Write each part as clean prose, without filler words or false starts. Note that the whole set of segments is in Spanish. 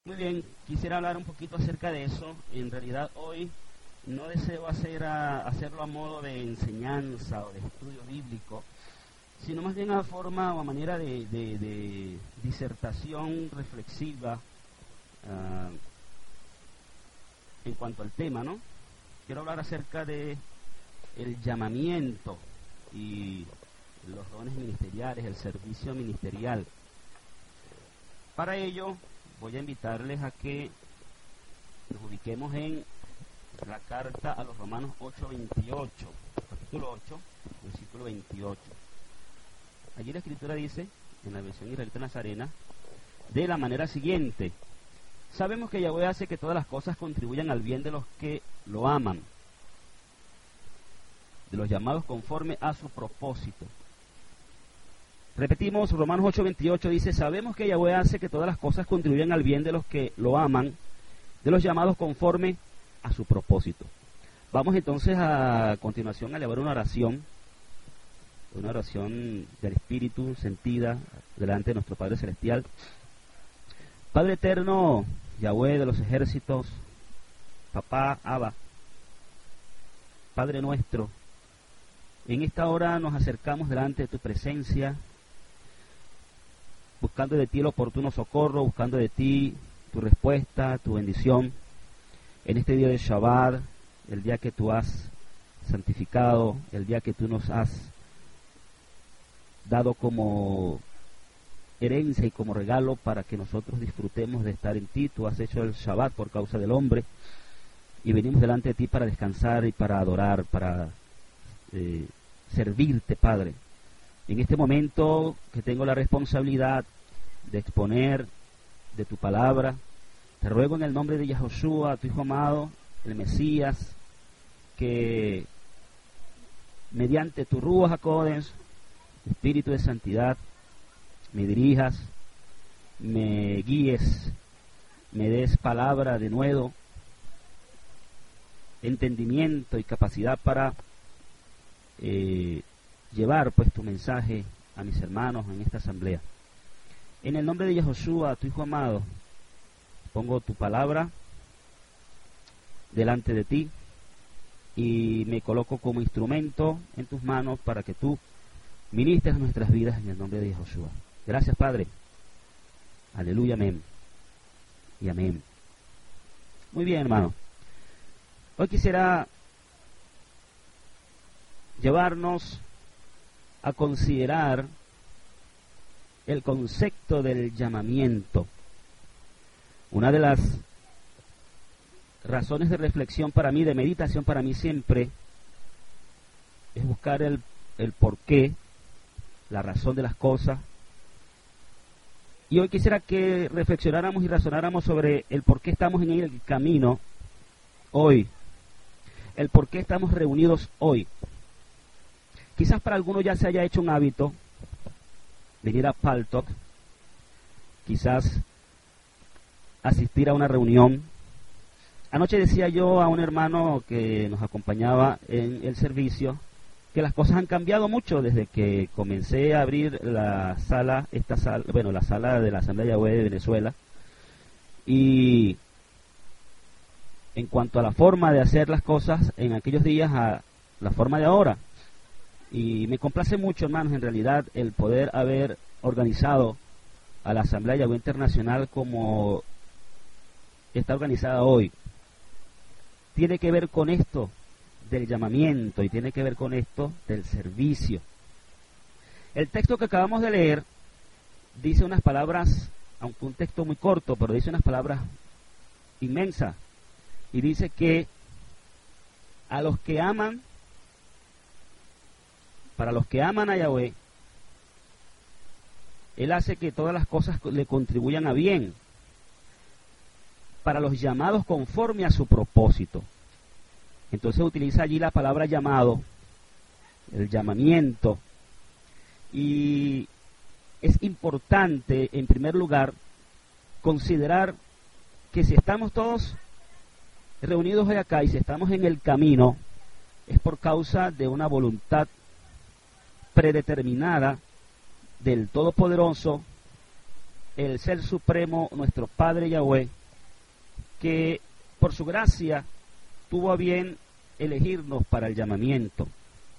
Muy bien, quisiera hablar un poquito acerca de eso. En realidad hoy no deseo hacerlo a modo de enseñanza o de estudio bíblico, sino más bien a forma o a manera de disertación reflexiva en cuanto al tema, ¿no? Quiero hablar acerca de el llamamiento y los dones ministeriales, el servicio ministerial. Para ello voy a invitarles a que nos ubiquemos en la carta a los Romanos 8:28, capítulo 8, versículo 28. Allí la Escritura dice, en la versión israelita nazarena, de la manera siguiente: sabemos que Yahweh hace que todas las cosas contribuyan al bien de los que lo aman, de los llamados conforme a su propósito. Repetimos, Romanos 8:28 dice: sabemos que Yahweh hace que todas las cosas contribuyan al bien de los que lo aman, de los llamados conforme a su propósito. Vamos entonces a continuación a elevar una oración del Espíritu sentida delante de nuestro Padre Celestial. Padre eterno, Yahweh de los ejércitos, Papá, Abba, Padre nuestro, en esta hora nos acercamos delante de tu presencia, buscando de ti el oportuno socorro, buscando de ti tu respuesta, tu bendición, en este día de Shabbat, el día que tú has santificado, el día que tú nos has dado como herencia y como regalo para que nosotros disfrutemos de estar en ti. Tú has hecho el Shabbat por causa del hombre y venimos delante de ti para descansar y para adorar, para servirte, Padre. En este momento que tengo la responsabilidad de exponer de tu palabra, te ruego en el nombre de Yahoshua, tu Hijo amado, el Mesías, que mediante tu Ruach HaKodesh, Espíritu de santidad, me dirijas, me guíes, me des palabra de nuevo, entendimiento y capacidad para llevar pues tu mensaje a mis hermanos en esta asamblea. En el nombre de Yahoshua, tu Hijo amado, pongo tu palabra delante de ti y me coloco como instrumento en tus manos para que tú ministres nuestras vidas en el nombre de Yahoshua. Gracias, Padre. Aleluya, amén y amén. Muy bien, hermano. Hoy quisiera llevarnos a considerar el concepto del llamamiento. Una de las razones de reflexión para mí, de meditación para mí siempre, es buscar el porqué, la razón de las cosas. Y hoy quisiera que reflexionáramos y razonáramos sobre el por qué estamos en el camino hoy, el por qué estamos reunidos hoy. Quizás para algunos ya se haya hecho un hábito venir a Paltalk, quizás asistir a una reunión. Anoche decía yo a un hermano que nos acompañaba en el servicio que las cosas han cambiado mucho desde que comencé a abrir la sala de la Asamblea de Yahweh de Venezuela, y en cuanto a la forma de hacer las cosas en aquellos días a la forma de ahora. Y me complace mucho, hermanos, en realidad, el poder haber organizado a la Asamblea de Yahweh Internacional como está organizada hoy. Tiene que ver con esto del llamamiento y tiene que ver con esto del servicio. El texto que acabamos de leer dice unas palabras, aunque un texto muy corto, pero dice unas palabras inmensas, y dice que a los que aman, para los que aman a Yahweh, Él hace que todas las cosas le contribuyan a bien, para los llamados conforme a su propósito. Entonces utiliza allí la palabra llamado, el llamamiento, y es importante, en primer lugar, considerar que si estamos todos reunidos hoy acá y si estamos en el camino, es por causa de una voluntad predeterminada del Todopoderoso el Ser Supremo, nuestro Padre Yahweh, que por su gracia tuvo a bien elegirnos para el llamamiento.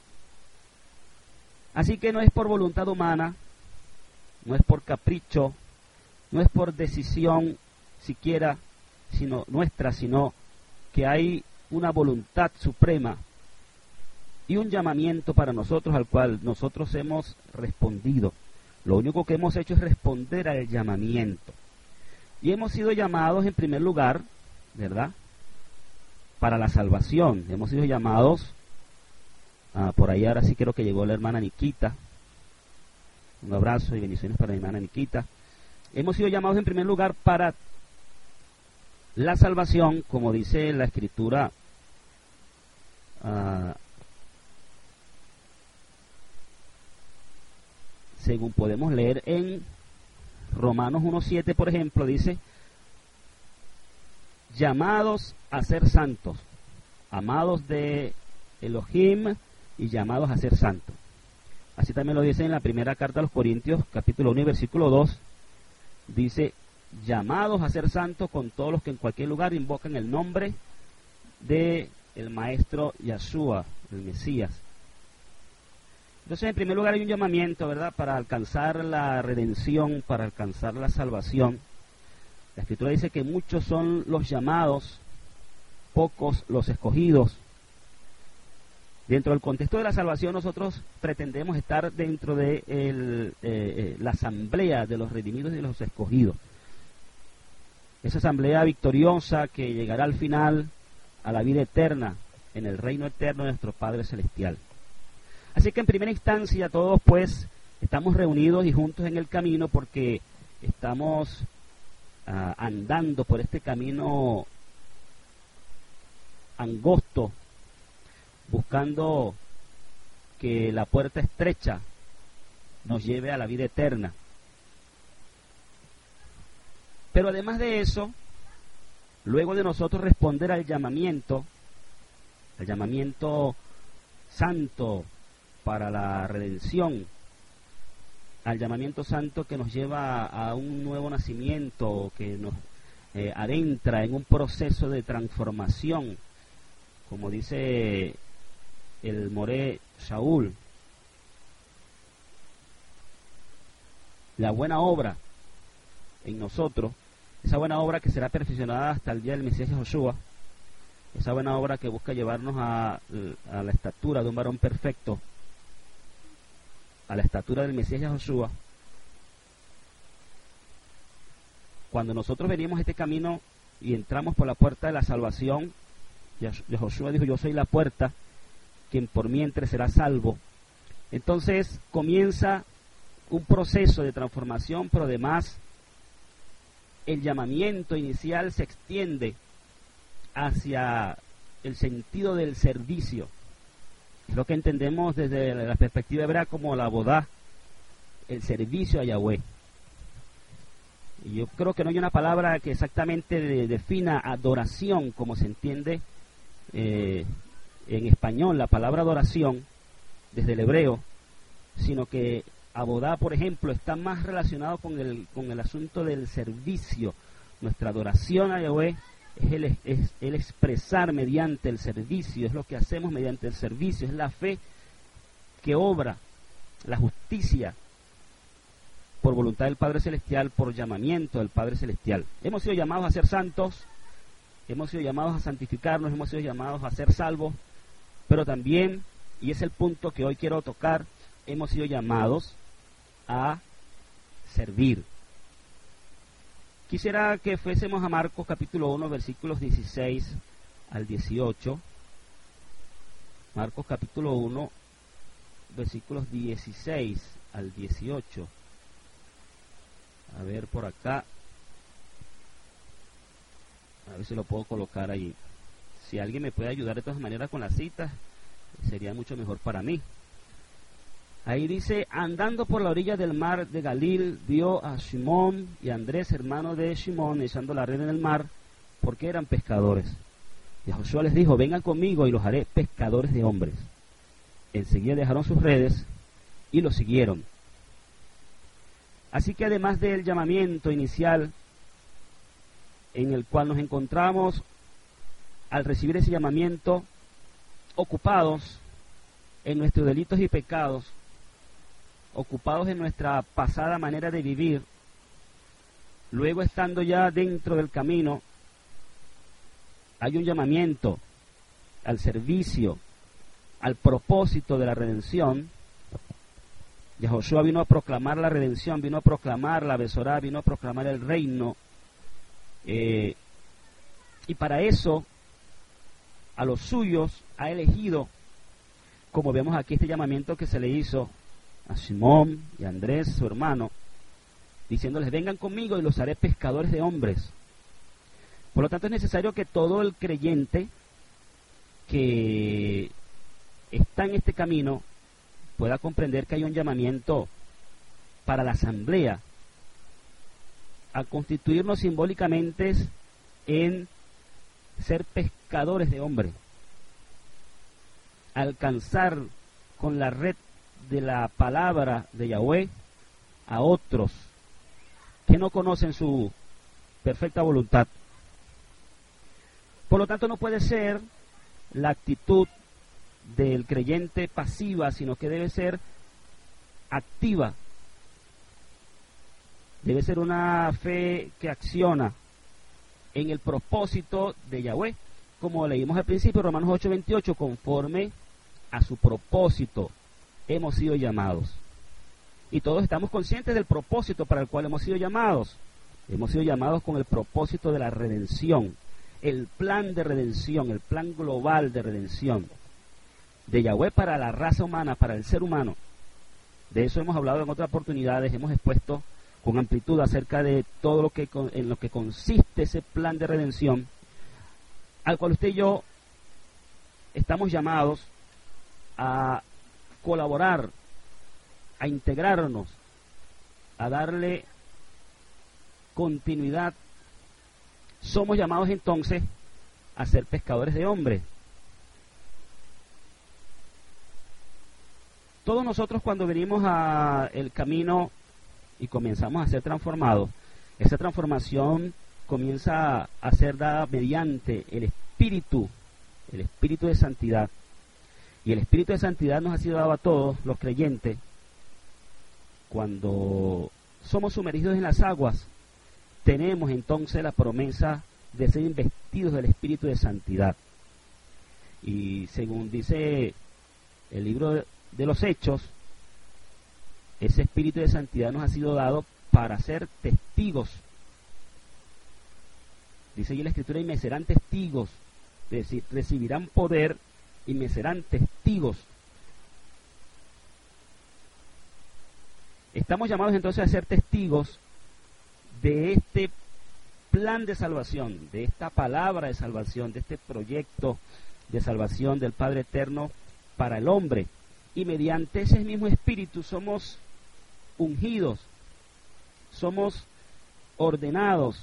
Así que no es por voluntad humana, no es por capricho, no es por decisión siquiera sino nuestra, sino que hay una voluntad suprema y un llamamiento para nosotros al cual nosotros hemos respondido. Lo único que hemos hecho es responder al llamamiento. Y hemos sido llamados en primer lugar, ¿verdad?, para la salvación. Hemos sido llamados, por ahí ahora sí creo que llegó la hermana Nikita. Un abrazo y bendiciones para la hermana Nikita. Hemos sido llamados en primer lugar para la salvación, como dice la Escritura, según podemos leer en Romanos 1:7, por ejemplo, dice: llamados a ser santos, amados de Elohim y llamados a ser santos. Así también lo dice en la primera carta a los Corintios, capítulo 1 y versículo 2, dice: llamados a ser santos con todos los que en cualquier lugar invocan el nombre de el Maestro Yahshua, el Mesías. Entonces, en primer lugar hay un llamamiento, ¿verdad?, para alcanzar la redención, para alcanzar la salvación. La Escritura dice que muchos son los llamados, pocos los escogidos. Dentro del contexto de la salvación, nosotros pretendemos estar dentro de la asamblea de los redimidos y de los escogidos. Esa asamblea victoriosa que llegará al final a la vida eterna, en el reino eterno de nuestro Padre Celestial. Así que en primera instancia todos pues estamos reunidos y juntos en el camino porque estamos andando por este camino angosto, buscando que la puerta estrecha nos lleve a la vida eterna. Pero además de eso, luego de nosotros responder al llamamiento santo para la redención, al llamamiento santo que nos lleva a un nuevo nacimiento, que nos adentra en un proceso de transformación, como dice el Moré Shaul, la buena obra en nosotros, esa buena obra que será perfeccionada hasta el día del Mesías Joshua, esa buena obra que busca llevarnos a la estatura de un varón perfecto, a la estatura del Mesías Joshua. Cuando nosotros venimos este camino y entramos por la puerta de la salvación, Joshua dijo: yo soy la puerta, quien por mí entre será salvo. Entonces comienza un proceso de transformación, pero además el llamamiento inicial se extiende hacia el sentido del servicio. Es lo que entendemos desde la perspectiva hebrea como la bodá, el servicio a Yahweh. Y yo creo que no hay una palabra que exactamente defina adoración como se entiende en español, la palabra adoración, desde el hebreo, sino que abodá, por ejemplo, está más relacionado con el asunto del servicio. Nuestra adoración a Yahweh es el expresar mediante el servicio, es lo que hacemos mediante el servicio, es la fe que obra, la justicia por voluntad del Padre Celestial, por llamamiento del Padre Celestial. Hemos sido llamados a ser santos, hemos sido llamados a santificarnos, hemos sido llamados a ser salvos, pero también, y es el punto que hoy quiero tocar, hemos sido llamados a servir. Quisiera que fuésemos a Marcos capítulo 1, versículos 16 al 18. Marcos capítulo 1, versículos 16 al 18. A ver por acá. A ver si lo puedo colocar ahí. Si alguien me puede ayudar de todas maneras con las citas, sería mucho mejor para mí. Ahí dice: andando por la orilla del mar de Galil, vio a Simón y a Andrés, hermano de Simón, echando la red en el mar, porque eran pescadores. Y Josué les dijo: vengan conmigo y los haré pescadores de hombres. Enseguida dejaron sus redes y los siguieron. Así que además del llamamiento inicial en el cual nos encontramos al recibir ese llamamiento, ocupados en nuestros delitos y pecados, ocupados en nuestra pasada manera de vivir, luego estando ya dentro del camino, hay un llamamiento al servicio, al propósito de la redención. Yahoshua vino a proclamar la redención, vino a proclamar la Besorá, vino a proclamar el reino, y para eso a los suyos ha elegido, como vemos aquí este llamamiento que se le hizo a Simón y a Andrés, su hermano, diciéndoles: vengan conmigo y los haré pescadores de hombres. Por lo tanto, es necesario que todo el creyente que está en este camino pueda comprender que hay un llamamiento para la asamblea a constituirnos simbólicamente en ser pescadores de hombres, alcanzar con la red de la palabra de Yahweh a otros que no conocen su perfecta voluntad. Por lo tanto, no puede ser la actitud del creyente pasiva, sino que debe ser activa. Debe ser una fe que acciona en el propósito de Yahweh, como leímos al principio, Romanos 8:28, conforme a su propósito hemos sido llamados. Y todos estamos conscientes del propósito para el cual hemos sido llamados. Hemos sido llamados con el propósito de la redención, el plan de redención, el plan global de redención de Yahweh para la raza humana, para el ser humano. De eso hemos hablado en otras oportunidades, hemos expuesto con amplitud acerca de todo lo que en lo que consiste ese plan de redención, al cual usted y yo estamos llamados a colaborar, a integrarnos, a darle continuidad. Somos llamados entonces a ser pescadores de hombres. Todos nosotros, cuando venimos al camino y comenzamos a ser transformados, esa transformación comienza a ser dada mediante el Espíritu de santidad. Y el Espíritu de santidad nos ha sido dado a todos los creyentes cuando somos sumergidos en las aguas. Tenemos entonces la promesa de ser investidos del Espíritu de santidad. Y según dice el libro de los Hechos, ese Espíritu de santidad nos ha sido dado para ser testigos. Dice allí la Escritura: y me serán testigos, es decir, recibirán poder y me serán testigos. Estamos llamados entonces a ser testigos de este plan de salvación, de esta palabra de salvación, de este proyecto de salvación del Padre Eterno para el hombre. Y mediante ese mismo Espíritu somos ungidos, somos ordenados,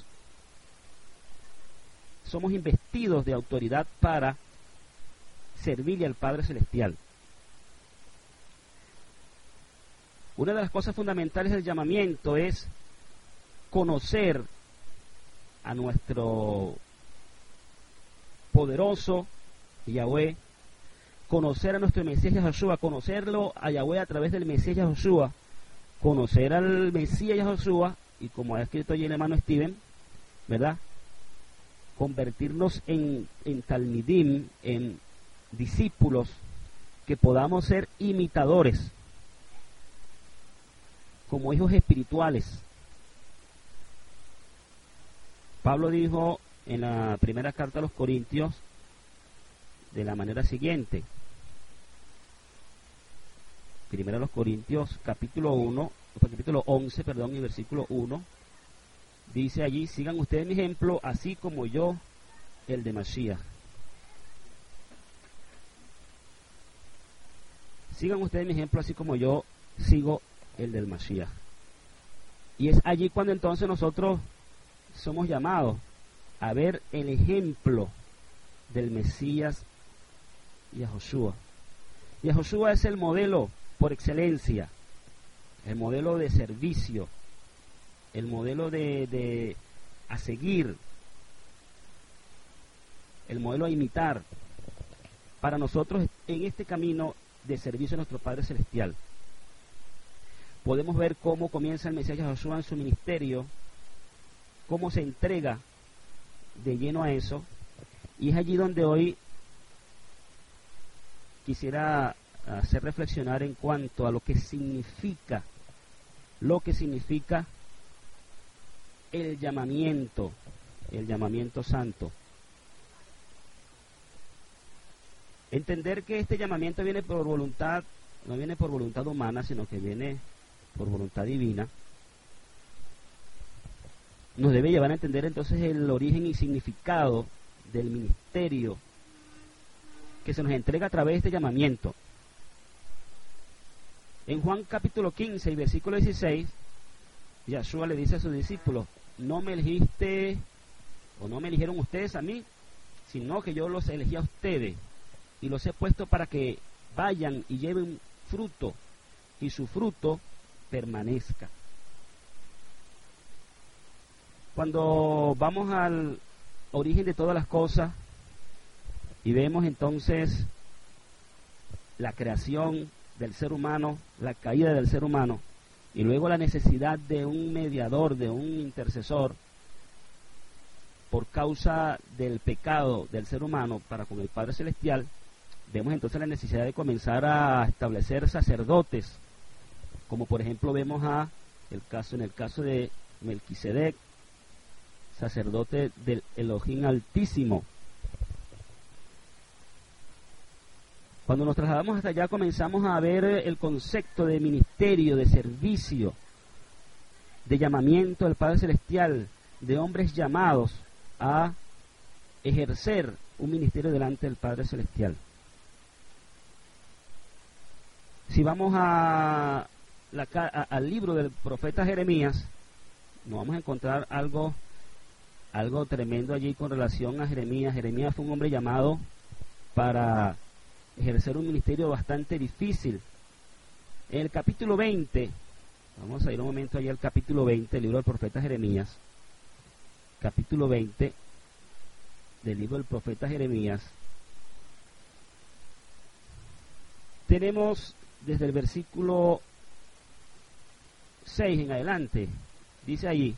somos investidos de autoridad para servirle al Padre Celestial. Una de las cosas fundamentales del llamamiento es conocer a nuestro poderoso Yahweh, conocer a nuestro Mesías Yahoshua, conocerlo a Yahweh a través del Mesías Yahoshua, conocer al Mesías Yahoshua, y como ha escrito allí el hermano Steven, ¿verdad?, convertirnos en talmidim, en discípulos, que podamos ser imitadores, como hijos espirituales. Pablo dijo en la primera carta a los Corintios de la manera siguiente: primero a los Corintios capítulo 11, y versículo 1, dice allí: sigan ustedes mi ejemplo, así como yo el de Mashiach. Sigan ustedes mi ejemplo, así como yo sigo el del Mashiach. Y es allí cuando entonces nosotros somos llamados a ver el ejemplo del Mesías Yahoshua. Yahoshua es el modelo por excelencia, el modelo de servicio, el modelo a seguir, el modelo a imitar para nosotros en este camino de servicio a nuestro Padre Celestial. Podemos ver cómo comienza el Mesías Josué en su ministerio, cómo se entrega de lleno a eso, y es allí donde hoy quisiera hacer reflexionar en cuanto a lo que significa el llamamiento santo. Entender que este llamamiento viene por voluntad, no viene por voluntad humana, sino que viene por voluntad divina, nos debe llevar a entender entonces el origen y significado del ministerio que se nos entrega a través de este llamamiento. En Juan capítulo 15 y versículo 16, Yahshua le dice a sus discípulos: no me elegiste, o no me eligieron ustedes a mí, sino que yo los elegí a ustedes, y los he puesto para que vayan y lleven fruto, y su fruto permanezca. Cuando vamos al origen de todas las cosas y vemos entonces la creación del ser humano, la caída del ser humano, y luego la necesidad de un mediador, de un intercesor, por causa del pecado del ser humano para con el Padre Celestial, vemos entonces la necesidad de comenzar a establecer sacerdotes, como por ejemplo vemos en el caso de Melquisedec, sacerdote del Elohim Altísimo. Cuando nos trasladamos hasta allá comenzamos a ver el concepto de ministerio, de servicio, de llamamiento del Padre Celestial, de hombres llamados a ejercer un ministerio delante del Padre Celestial. Si vamos al libro del profeta Jeremías, nos vamos a encontrar algo tremendo allí con relación a Jeremías. Jeremías fue un hombre llamado para ejercer un ministerio bastante difícil. En el capítulo 20, vamos a ir un momento allí al capítulo 20, el libro del profeta Jeremías, capítulo 20 del libro del profeta Jeremías. Tenemos desde el versículo 6 en adelante, dice allí,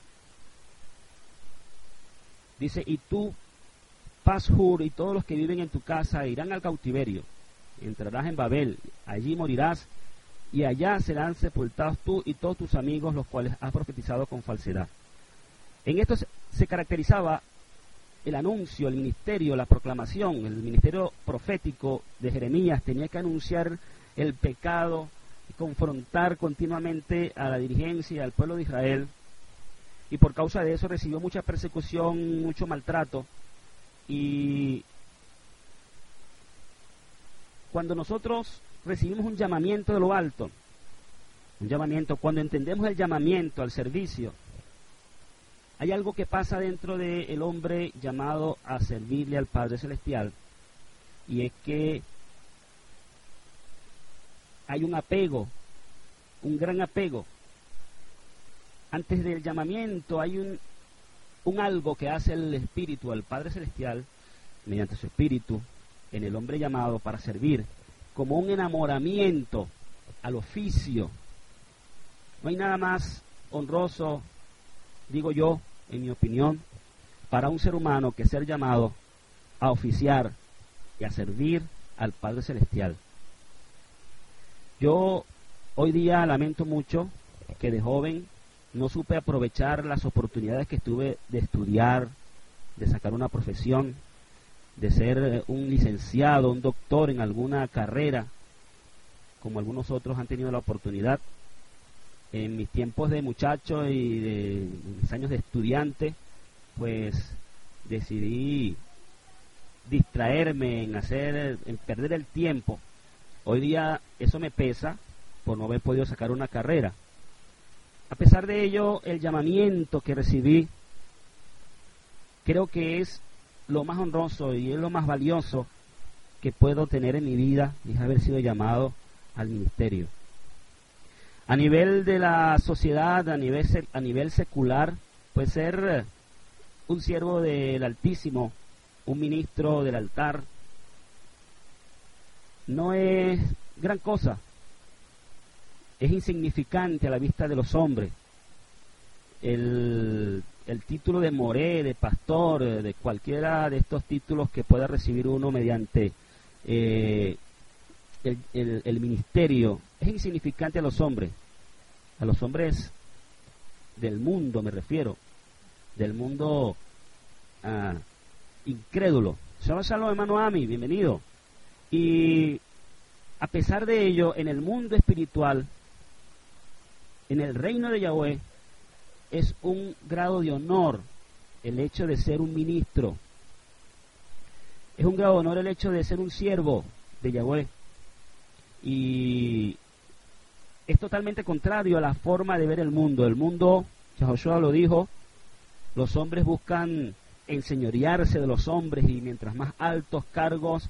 dice: y tú, Pashur, y todos los que viven en tu casa irán al cautiverio, entrarás en Babel, allí morirás, y allá serán sepultados tú y todos tus amigos, los cuales has profetizado con falsedad. En esto se caracterizaba el anuncio, el ministerio, la proclamación. El ministerio profético de Jeremías tenía que anunciar el pecado y confrontar continuamente a la dirigencia, al pueblo de Israel, y por causa de eso recibió mucha persecución, mucho maltrato. Y cuando nosotros recibimos un llamamiento de lo alto, cuando entendemos el llamamiento al servicio, hay algo que pasa dentro del hombre llamado a servirle al Padre Celestial, y es que hay un apego, un gran apego. Antes del llamamiento hay un algo que hace el Espíritu, al Padre Celestial, mediante su Espíritu, en el hombre llamado para servir, como un enamoramiento al oficio. No hay nada más honroso, digo yo, en mi opinión, para un ser humano que ser llamado a oficiar y a servir al Padre Celestial. Yo hoy día lamento mucho que de joven no supe aprovechar las oportunidades que tuve de estudiar, de sacar una profesión, de ser un licenciado, un doctor en alguna carrera, como algunos otros han tenido la oportunidad. En mis tiempos de muchacho y de mis años de estudiante, pues decidí distraerme en perder el tiempo. Hoy día eso me pesa por no haber podido sacar una carrera. A pesar de ello, el llamamiento que recibí creo que es lo más honroso y es lo más valioso que puedo tener en mi vida, es haber sido llamado al ministerio. A nivel de la sociedad, a nivel secular, puede ser un siervo del Altísimo, un ministro del altar. No es gran cosa, es insignificante a la vista de los hombres. El título de moré, de pastor, de cualquiera de estos títulos que pueda recibir uno mediante el ministerio, es insignificante a los hombres del mundo, me refiero, del mundo incrédulo. Shalom, hermano Ami, bienvenido. Y a pesar de ello, en el mundo espiritual, en el reino de Yahweh, es un grado de honor el hecho de ser un ministro. Es un grado de honor el hecho de ser un siervo de Yahweh. Y es totalmente contrario a la forma de ver el mundo. El mundo, Yahoshua lo dijo, los hombres buscan enseñorearse de los hombres y mientras más altos cargos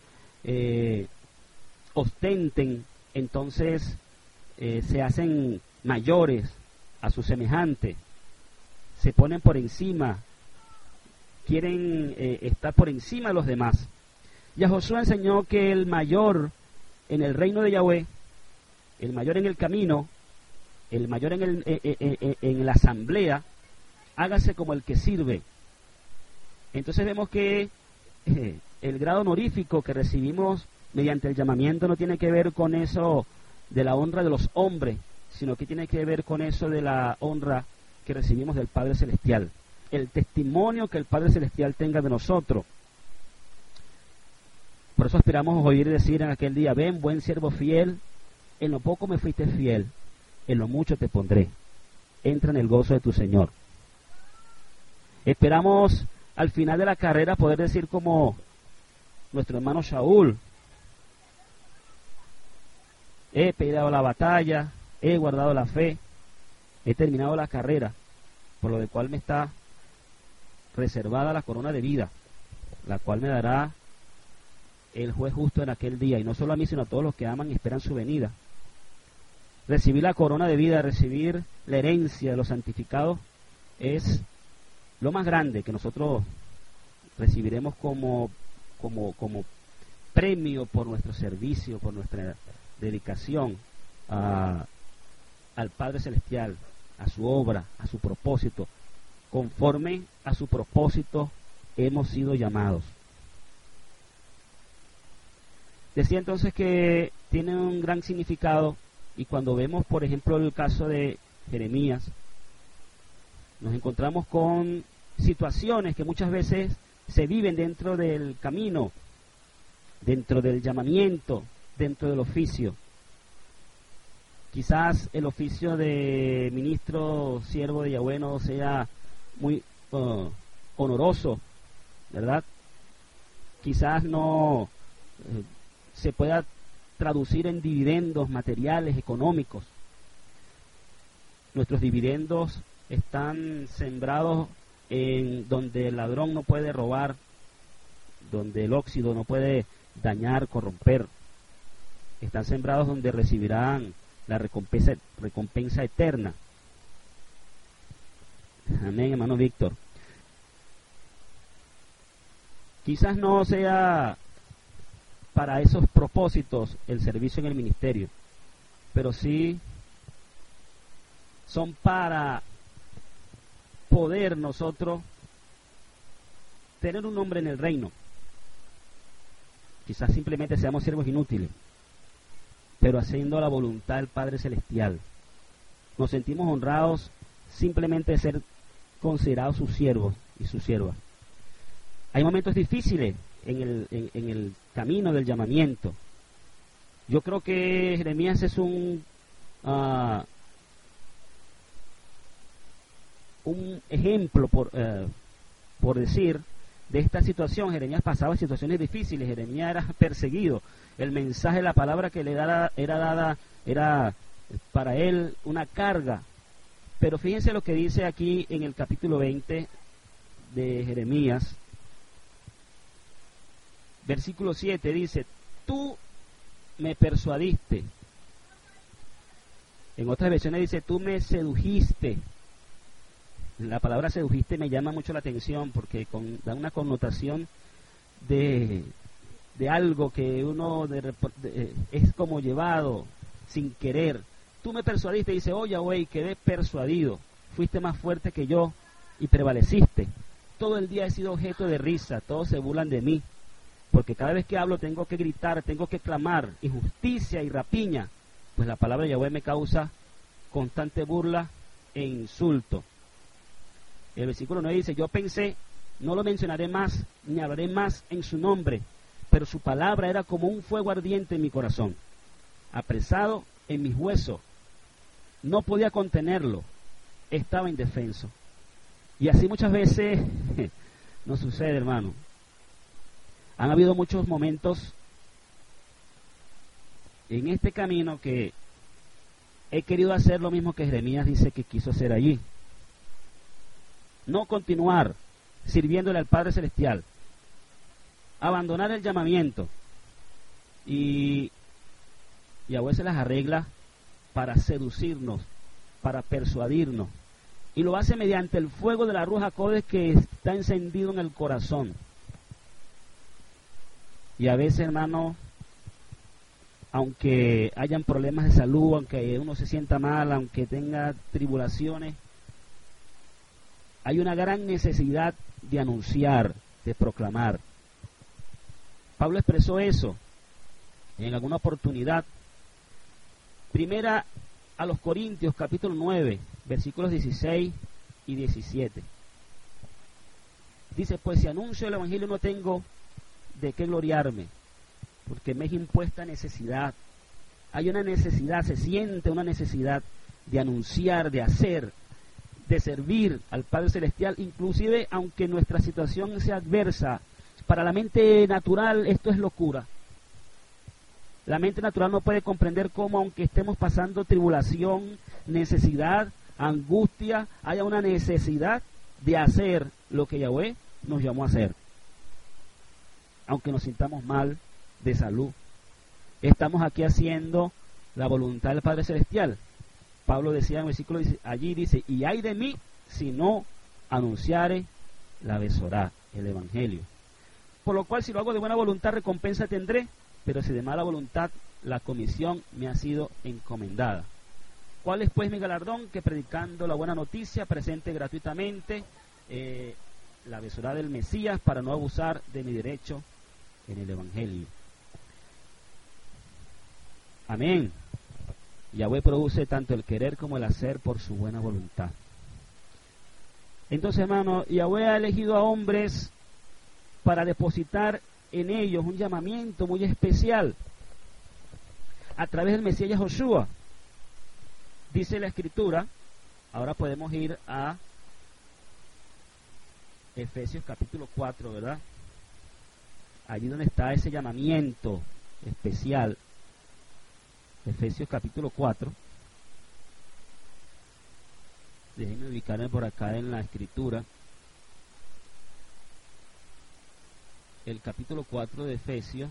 ostenten, entonces se hacen mayores a su semejante, se ponen por encima, quieren estar por encima de los demás. Yahoshua enseñó que el mayor en el reino de Yahweh, el mayor en el camino, el mayor en la asamblea, hágase como el que sirve. Entonces vemos que el grado honorífico que recibimos mediante el llamamiento no tiene que ver con eso de la honra de los hombres, sino que tiene que ver con eso de la honra que recibimos del Padre Celestial, el testimonio que el Padre Celestial tenga de nosotros. Por eso esperamos oír decir en aquel día: ven, buen siervo fiel, en lo poco me fuiste fiel, en lo mucho te pondré, entra en el gozo de tu Señor. Esperamos al final de la carrera poder decir como nuestro hermano Shaul: he peleado la batalla, he guardado la fe, he terminado la carrera, por lo de cual me está reservada la corona de vida, la cual me dará el juez justo en aquel día, y no solo a mí, sino a todos los que aman y esperan su venida. Recibir la corona de vida, recibir la herencia de los santificados, es lo más grande que nosotros recibiremos como premio por nuestro servicio, por nuestra dedicación al Padre Celestial, a su obra, a su propósito. Conforme a su propósito hemos sido llamados. Decía entonces que tiene un gran significado, y cuando vemos, por ejemplo, el caso de Jeremías, nos encontramos con situaciones que muchas veces se viven dentro del camino, dentro del llamamiento, dentro del oficio. Quizás el oficio de ministro, siervo de Yahweh no sea muy honoroso, ¿verdad? Quizás no se pueda traducir en dividendos materiales, económicos. Nuestros dividendos están sembrados en donde el ladrón no puede robar, donde el óxido no puede dañar, corromper. Están sembrados donde recibirán la recompensa eterna. Amén, hermano Víctor. Quizás no sea para esos propósitos el servicio en el ministerio, pero sí son para poder nosotros tener un nombre en el reino. Quizás simplemente seamos siervos inútiles, pero haciendo la voluntad del Padre Celestial. Nos sentimos honrados simplemente de ser considerados sus siervos y sus siervas. Hay momentos difíciles en el camino del llamamiento. Yo creo que Jeremías es un ejemplo, por decir, de esta situación. Jeremías pasaba situaciones difíciles, Jeremías era perseguido, el mensaje, la palabra que le era para él una carga. Pero fíjense lo que dice aquí en el capítulo 20 de Jeremías, versículo 7, dice: tú me persuadiste En otras versiones dice, tú me sedujiste. La palabra sedujiste me llama mucho la atención porque da una connotación de algo que uno es como llevado sin querer. Tú me persuadiste, dice, oye, güey, quedé persuadido, fuiste más fuerte que yo y prevaleciste. Todo el día he sido objeto de risa, todos se burlan de mí, porque cada vez que hablo tengo que gritar, tengo que clamar, injusticia y rapiña, pues la palabra de Yahweh me causa constante burla e insulto. El versículo 9 dice, yo pensé, no lo mencionaré más, ni hablaré más en su nombre, pero su palabra era como un fuego ardiente en mi corazón, apresado en mis huesos, no podía contenerlo, estaba indefenso. Y así muchas veces nos sucede, hermano. Han habido muchos momentos en este camino que he querido hacer lo mismo que Jeremías dice que quiso hacer allí. No continuar sirviéndole al Padre Celestial, abandonar el llamamiento y a veces las arregla para seducirnos, para persuadirnos, y lo hace mediante el fuego de la Ruach HaKodesh que está encendido en el corazón. Y a veces, hermano, aunque hayan problemas de salud, aunque uno se sienta mal, aunque tenga tribulaciones, hay una gran necesidad de anunciar, de proclamar. Pablo expresó eso en alguna oportunidad. Primera a los Corintios, capítulo 9, versículos 16 y 17. Dice, pues si anuncio el Evangelio no tengo de qué gloriarme, porque me es impuesta necesidad. Hay una necesidad, se siente una necesidad de anunciar, de hacer, de servir al Padre Celestial, inclusive aunque nuestra situación sea adversa. Para la mente natural esto es locura. La mente natural no puede comprender cómo, aunque estemos pasando tribulación, necesidad, angustia, haya una necesidad de hacer lo que Yahweh nos llamó a hacer. Aunque nos sintamos mal de salud, estamos aquí haciendo la voluntad del Padre Celestial. Pablo decía en el versículo allí, dice, y ay de mí si no anunciare la Besorá, el Evangelio. Por lo cual, si lo hago de buena voluntad, recompensa tendré, pero si de mala voluntad, la comisión me ha sido encomendada. ¿Cuál es pues mi galardón? Que predicando la buena noticia, presente gratuitamente la Besorá del Mesías, para no abusar de mi derecho en el Evangelio. Amén. Yahweh produce tanto el querer como el hacer por su buena voluntad. Entonces, hermano, Yahweh ha elegido a hombres para depositar en ellos un llamamiento muy especial a través del Mesías Yahoshua. Dice la Escritura, ahora podemos ir a Efesios capítulo 4, ¿verdad? Allí donde está ese llamamiento especial. Efesios capítulo 4. Déjenme ubicarme por acá en la Escritura. El capítulo 4 de Efesios,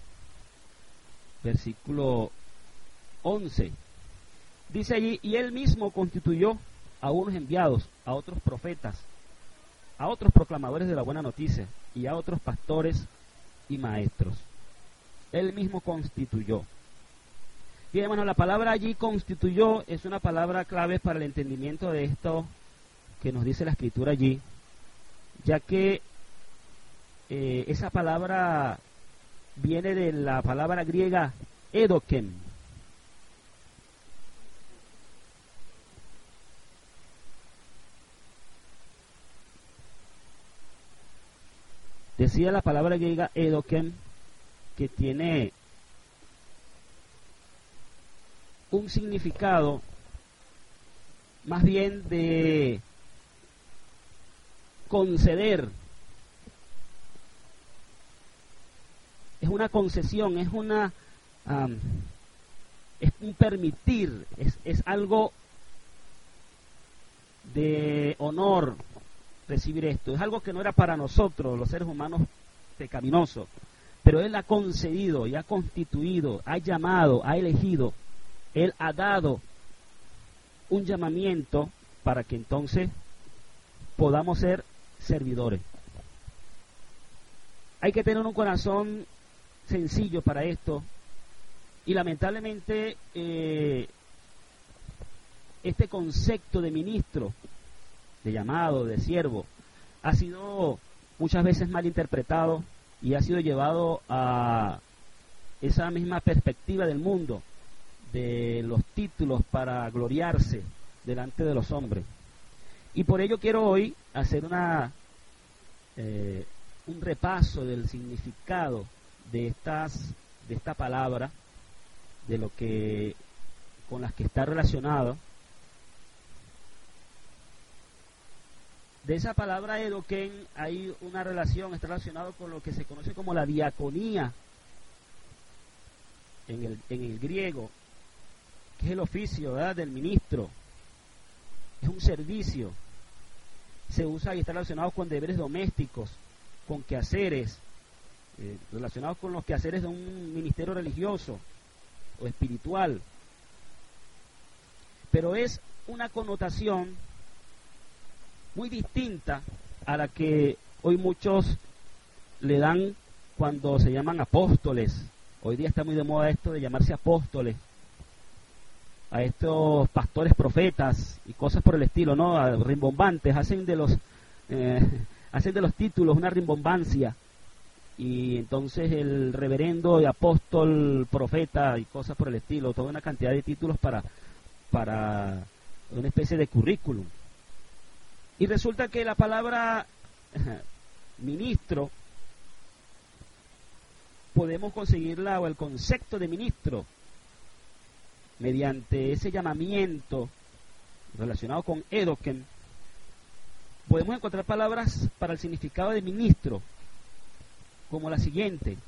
versículo 11. Dice allí, y él mismo constituyó a unos enviados, a otros profetas, a otros proclamadores de la buena noticia, y a otros pastores y maestros. Él mismo constituyó. Y hermano, la palabra allí constituyó es una palabra clave para el entendimiento de esto que nos dice la Escritura allí, ya que esa palabra viene de la palabra griega edokem. Decía la palabra griega edokem que tiene un significado más bien de conceder. Es una concesión, es un permitir, es algo de honor recibir esto. Es algo que no era para nosotros, los seres humanos pecaminosos, pero Él ha concedido y ha constituido, ha llamado, ha elegido. Él ha dado un llamamiento para que entonces podamos ser servidores. Hay que tener un corazón sencillo para esto, y lamentablemente este concepto de ministro, de llamado, de siervo, ha sido muchas veces mal interpretado y ha sido llevado a esa misma perspectiva del mundo, de los títulos para gloriarse delante de los hombres. Y por ello quiero hoy hacer un repaso del significado de esta palabra, de lo que con las que está relacionado. De esa palabra edoken hay una relación, está relacionado con lo que se conoce como la diaconía en el griego, que es el oficio, ¿verdad?, del ministro. Es un servicio. Se usa y está relacionado con deberes domésticos, con quehaceres, relacionados con los quehaceres de un ministerio religioso o espiritual. Pero es una connotación muy distinta a la que hoy muchos le dan cuando se llaman apóstoles. Hoy día está muy de moda esto de llamarse apóstoles, a estos pastores profetas y cosas por el estilo, ¿no? Rimbombantes, hacen de los títulos una rimbombancia, y entonces el reverendo y apóstol, profeta y cosas por el estilo, toda una cantidad de títulos para una especie de currículum. Y resulta que la palabra ministro, podemos conseguirla, o el concepto de ministro, mediante ese llamamiento relacionado con edoken. Podemos encontrar palabras para el significado de ministro, como la siguiente.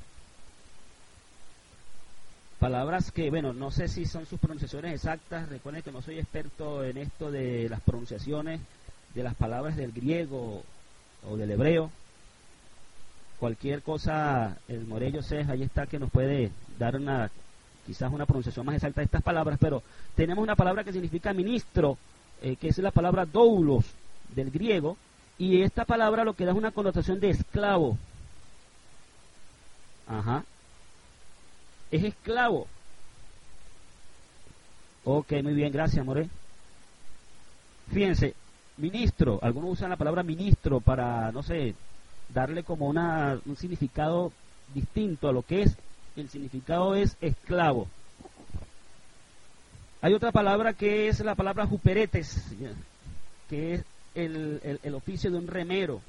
Palabras que, bueno, no sé si son sus pronunciaciones exactas. Recuerden que no soy experto en esto de las pronunciaciones de las palabras del griego o del hebreo. Cualquier cosa, el Morello Cés, ahí está, que nos puede dar quizás una pronunciación más exacta de estas palabras. Pero tenemos una palabra que significa ministro, que es la palabra doulos del griego, y esta palabra lo que da es una connotación de esclavo. Ajá. Es esclavo. Ok, muy bien, gracias, More. Fíjense, ministro, algunos usan la palabra ministro para, no sé, darle como un significado distinto a lo que es. El significado es esclavo. Hay otra palabra que es la palabra juperetes, que es el oficio de un remero.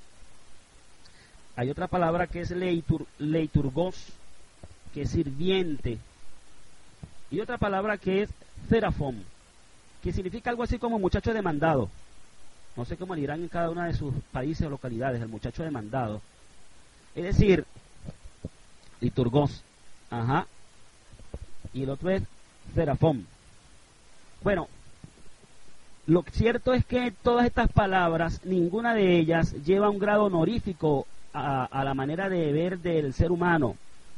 Hay otra palabra que es leiturgos, que es sirviente. Y otra palabra que es serafón, que significa algo así como muchacho demandado. No sé cómo le dirán en cada una de sus países o localidades, el muchacho demandado. Es decir, liturgos. Ajá. Y el otro es serafón. Bueno, lo cierto es que todas estas palabras, ninguna de ellas lleva un grado honorífico a la manera de ver del ser humano,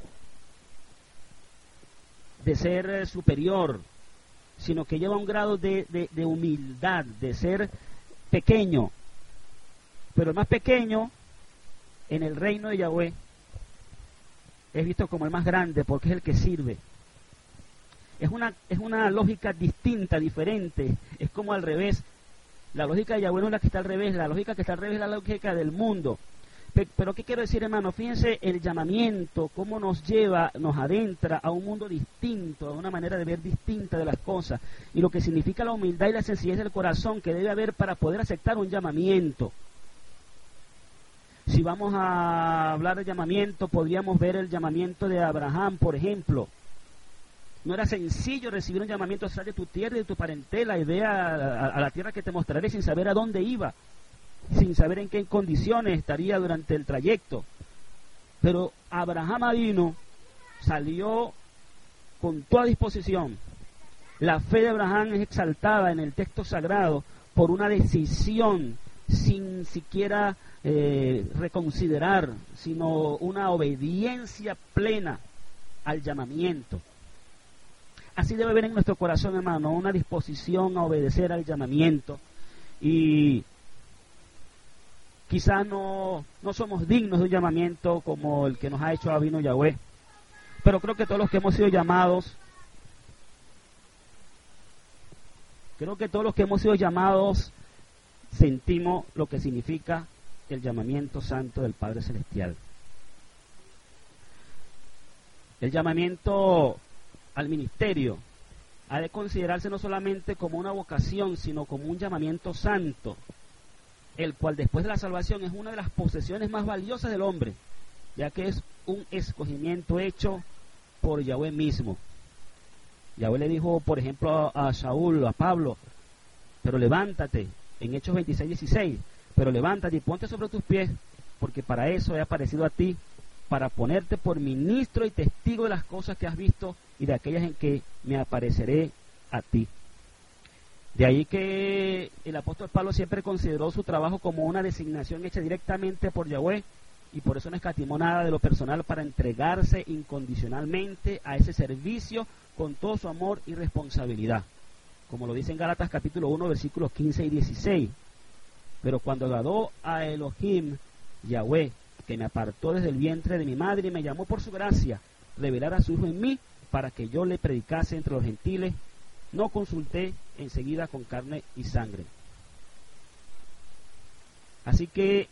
de ser superior, sino que lleva un grado de humildad, de ser pequeño. Pero el más pequeño en el reino de Yahweh es visto como el más grande, porque es el que sirve. Es una lógica distinta, diferente. Es como al revés. La lógica de Yahweh no es la que está al revés. La lógica que está al revés es la lógica del mundo. Pero ¿qué quiero decir, hermano? Fíjense el llamamiento, cómo nos lleva, nos adentra a un mundo distinto, a una manera de ver distinta de las cosas, y lo que significa la humildad y la sencillez del corazón que debe haber para poder aceptar un llamamiento. Si vamos a hablar de llamamiento, podríamos ver el llamamiento de Abraham, por ejemplo. No era sencillo recibir un llamamiento: sal de tu tierra y de tu parentela y ve a la tierra que te mostraré, sin saber a dónde iba, sin saber en qué condiciones estaría durante el trayecto. Pero Abraham vino, salió con toda disposición. La fe de Abraham es exaltada en el texto sagrado por una decisión, sin siquiera reconsiderar, sino una obediencia plena al llamamiento. así debe haber en nuestro corazón, hermano, una disposición a obedecer al llamamiento. Y quizás no somos dignos de un llamamiento como el que nos ha hecho Abino Yahweh, pero creo que todos los que hemos sido llamados, sentimos lo que significa el llamamiento santo del Padre Celestial. El llamamiento al ministerio ha de considerarse no solamente como una vocación, sino como un llamamiento santo, el cual después de la salvación es una de las posesiones más valiosas del hombre, ya que es un escogimiento hecho por Yahweh mismo. Yahweh le dijo, por ejemplo, a Saúl, a Pablo, pero levántate, en Hechos 26:16, pero levántate y ponte sobre tus pies, porque para eso he aparecido a ti, para ponerte por ministro y testigo de las cosas que has visto y de aquellas en que me apareceré a ti. De ahí que el apóstol Pablo siempre consideró su trabajo como una designación hecha directamente por Yahweh, y por eso no escatimó nada de lo personal para entregarse incondicionalmente a ese servicio con todo su amor y responsabilidad, como lo dice en Gálatas capítulo 1 versículos 15 y 16. Pero cuando agradó a Elohim, Yahweh, que me apartó desde el vientre de mi madre y me llamó por su gracia, revelar a su Hijo en mí para que yo le predicase entre los gentiles, no consulté enseguida con carne y sangre. Así que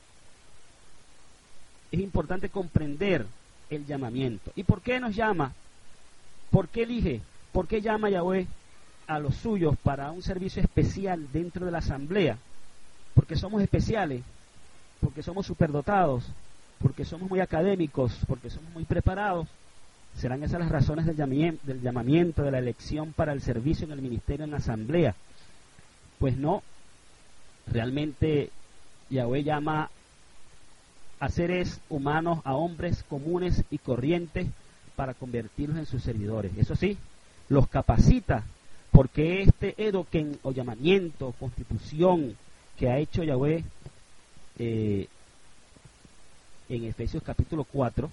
es importante comprender el llamamiento. ¿Y por qué nos llama? ¿Por qué elige? ¿Por qué llama Yahweh a los suyos para un servicio especial dentro de la asamblea? Porque somos especiales, porque somos superdotados, porque somos muy académicos, porque somos muy preparados. ¿Serán esas las razones del llamamiento, de la elección para el servicio en el ministerio en la asamblea? Pues no. Realmente Yahweh llama a seres humanos, a hombres comunes y corrientes, para convertirlos en sus servidores. Eso sí, los capacita, porque este edoken o llamamiento, constitución que ha hecho Yahweh en Efesios capítulo 4,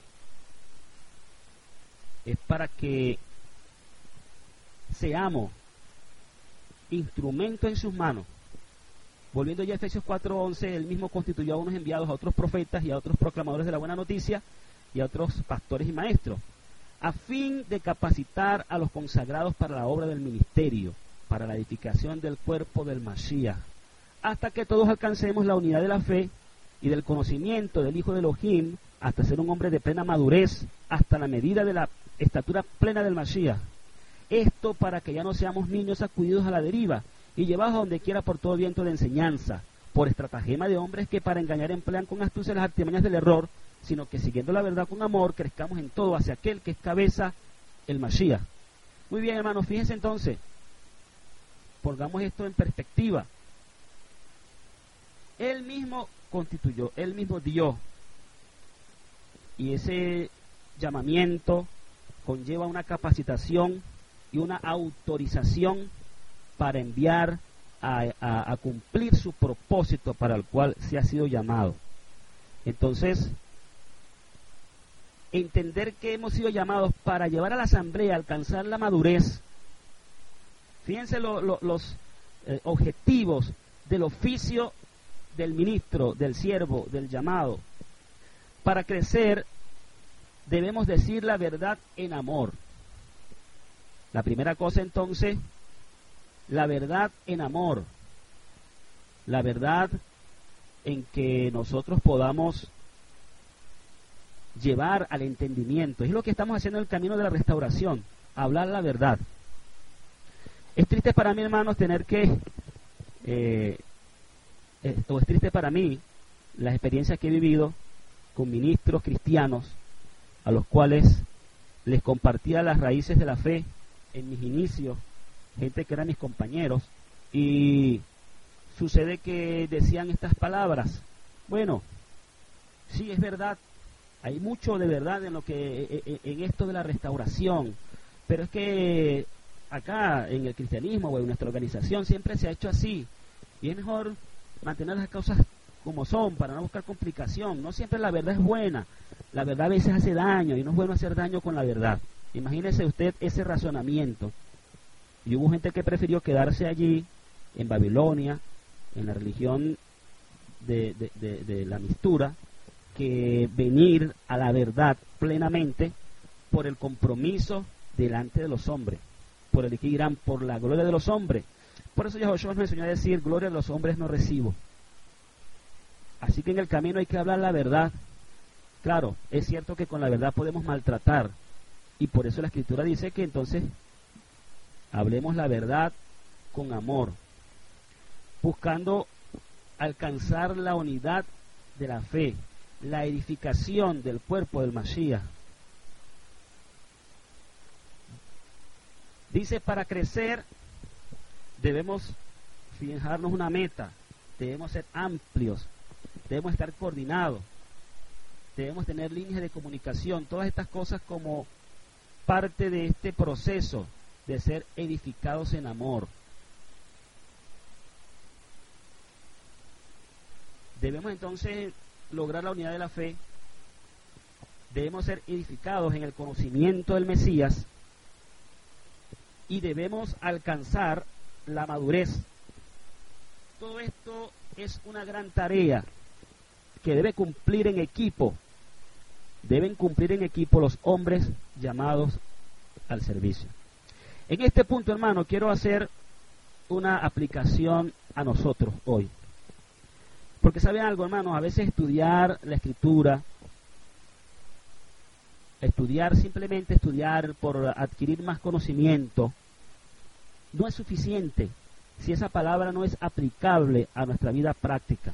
es para que seamos instrumento en sus manos. Volviendo ya a Efesios 4:11, él mismo constituyó a unos enviados, a otros profetas y a otros proclamadores de la buena noticia y a otros pastores y maestros, a fin de capacitar a los consagrados para la obra del ministerio, para la edificación del cuerpo del Mashiach, hasta que todos alcancemos la unidad de la fe y del conocimiento del Hijo de Elohim, hasta ser un hombre de plena madurez, hasta la medida de la estatura plena del Mashiach. Esto para que ya no seamos niños sacudidos a la deriva y llevados a donde quiera por todo viento de enseñanza, por estratagema de hombres que para engañar emplean con astucia las artimañas del error, sino que siguiendo la verdad con amor, crezcamos en todo hacia aquel que es cabeza, el Mashiach. Muy bien, hermanos, fíjense entonces, pongamos esto en perspectiva. Él mismo constituyó, él mismo dio, y ese llamamiento conlleva una capacitación y una autorización para enviar a cumplir su propósito para el cual se ha sido llamado. Entonces, entender que hemos sido llamados para llevar a la asamblea a alcanzar la madurez. Fíjense los objetivos del oficio del ministro, del siervo, del llamado. Para crecer debemos decir la verdad en amor. La primera cosa entonces, la verdad en amor. La verdad en que nosotros podamos llevar al entendimiento. Es lo que estamos haciendo en el camino de la restauración, hablar la verdad. Es triste para mí, hermanos, tener que, o es triste para mí las experiencias que he vivido con ministros cristianos a los cuales les compartía las raíces de la fe en mis inicios, gente que eran mis compañeros, y sucede que decían estas palabras. Bueno, sí, es verdad, hay mucho de verdad en lo que en esto de la restauración, pero es que acá en el cristianismo o en nuestra organización siempre se ha hecho así, y es mejor mantener las cosas como son para no buscar complicación. No siempre la verdad es buena, la verdad a veces hace daño y no es bueno hacer daño con la verdad. Imagínese usted ese razonamiento. Y hubo gente que prefirió quedarse allí, en Babilonia, en la religión de la mistura, que venir a la verdad plenamente por el compromiso delante de los hombres, por el que irán por la gloria de los hombres. Por eso Yahushua nos enseñó a decir: gloria de los hombres no recibo. Así que en el camino hay que hablar la verdad. Claro, es cierto que con la verdad podemos maltratar, y por eso la Escritura dice que entonces hablemos la verdad con amor, buscando alcanzar la unidad de la fe, la edificación del cuerpo del Mashiach. Dice, para crecer debemos fijarnos una meta, debemos ser amplios, debemos estar coordinados, debemos tener líneas de comunicación, todas estas cosas como parte de este proceso de ser edificados en amor. Debemos entonces lograr la unidad de la fe, debemos ser edificados en el conocimiento del Mesías y debemos alcanzar la madurez. Todo esto es una gran tarea que debe cumplir en equipo. Deben cumplir en equipo los hombres llamados al servicio. En este punto, hermano, quiero hacer una aplicación a nosotros hoy. Porque saben algo, hermano, a veces estudiar la Escritura, simplemente estudiar por adquirir más conocimiento, no es suficiente si esa palabra no es aplicable a nuestra vida práctica.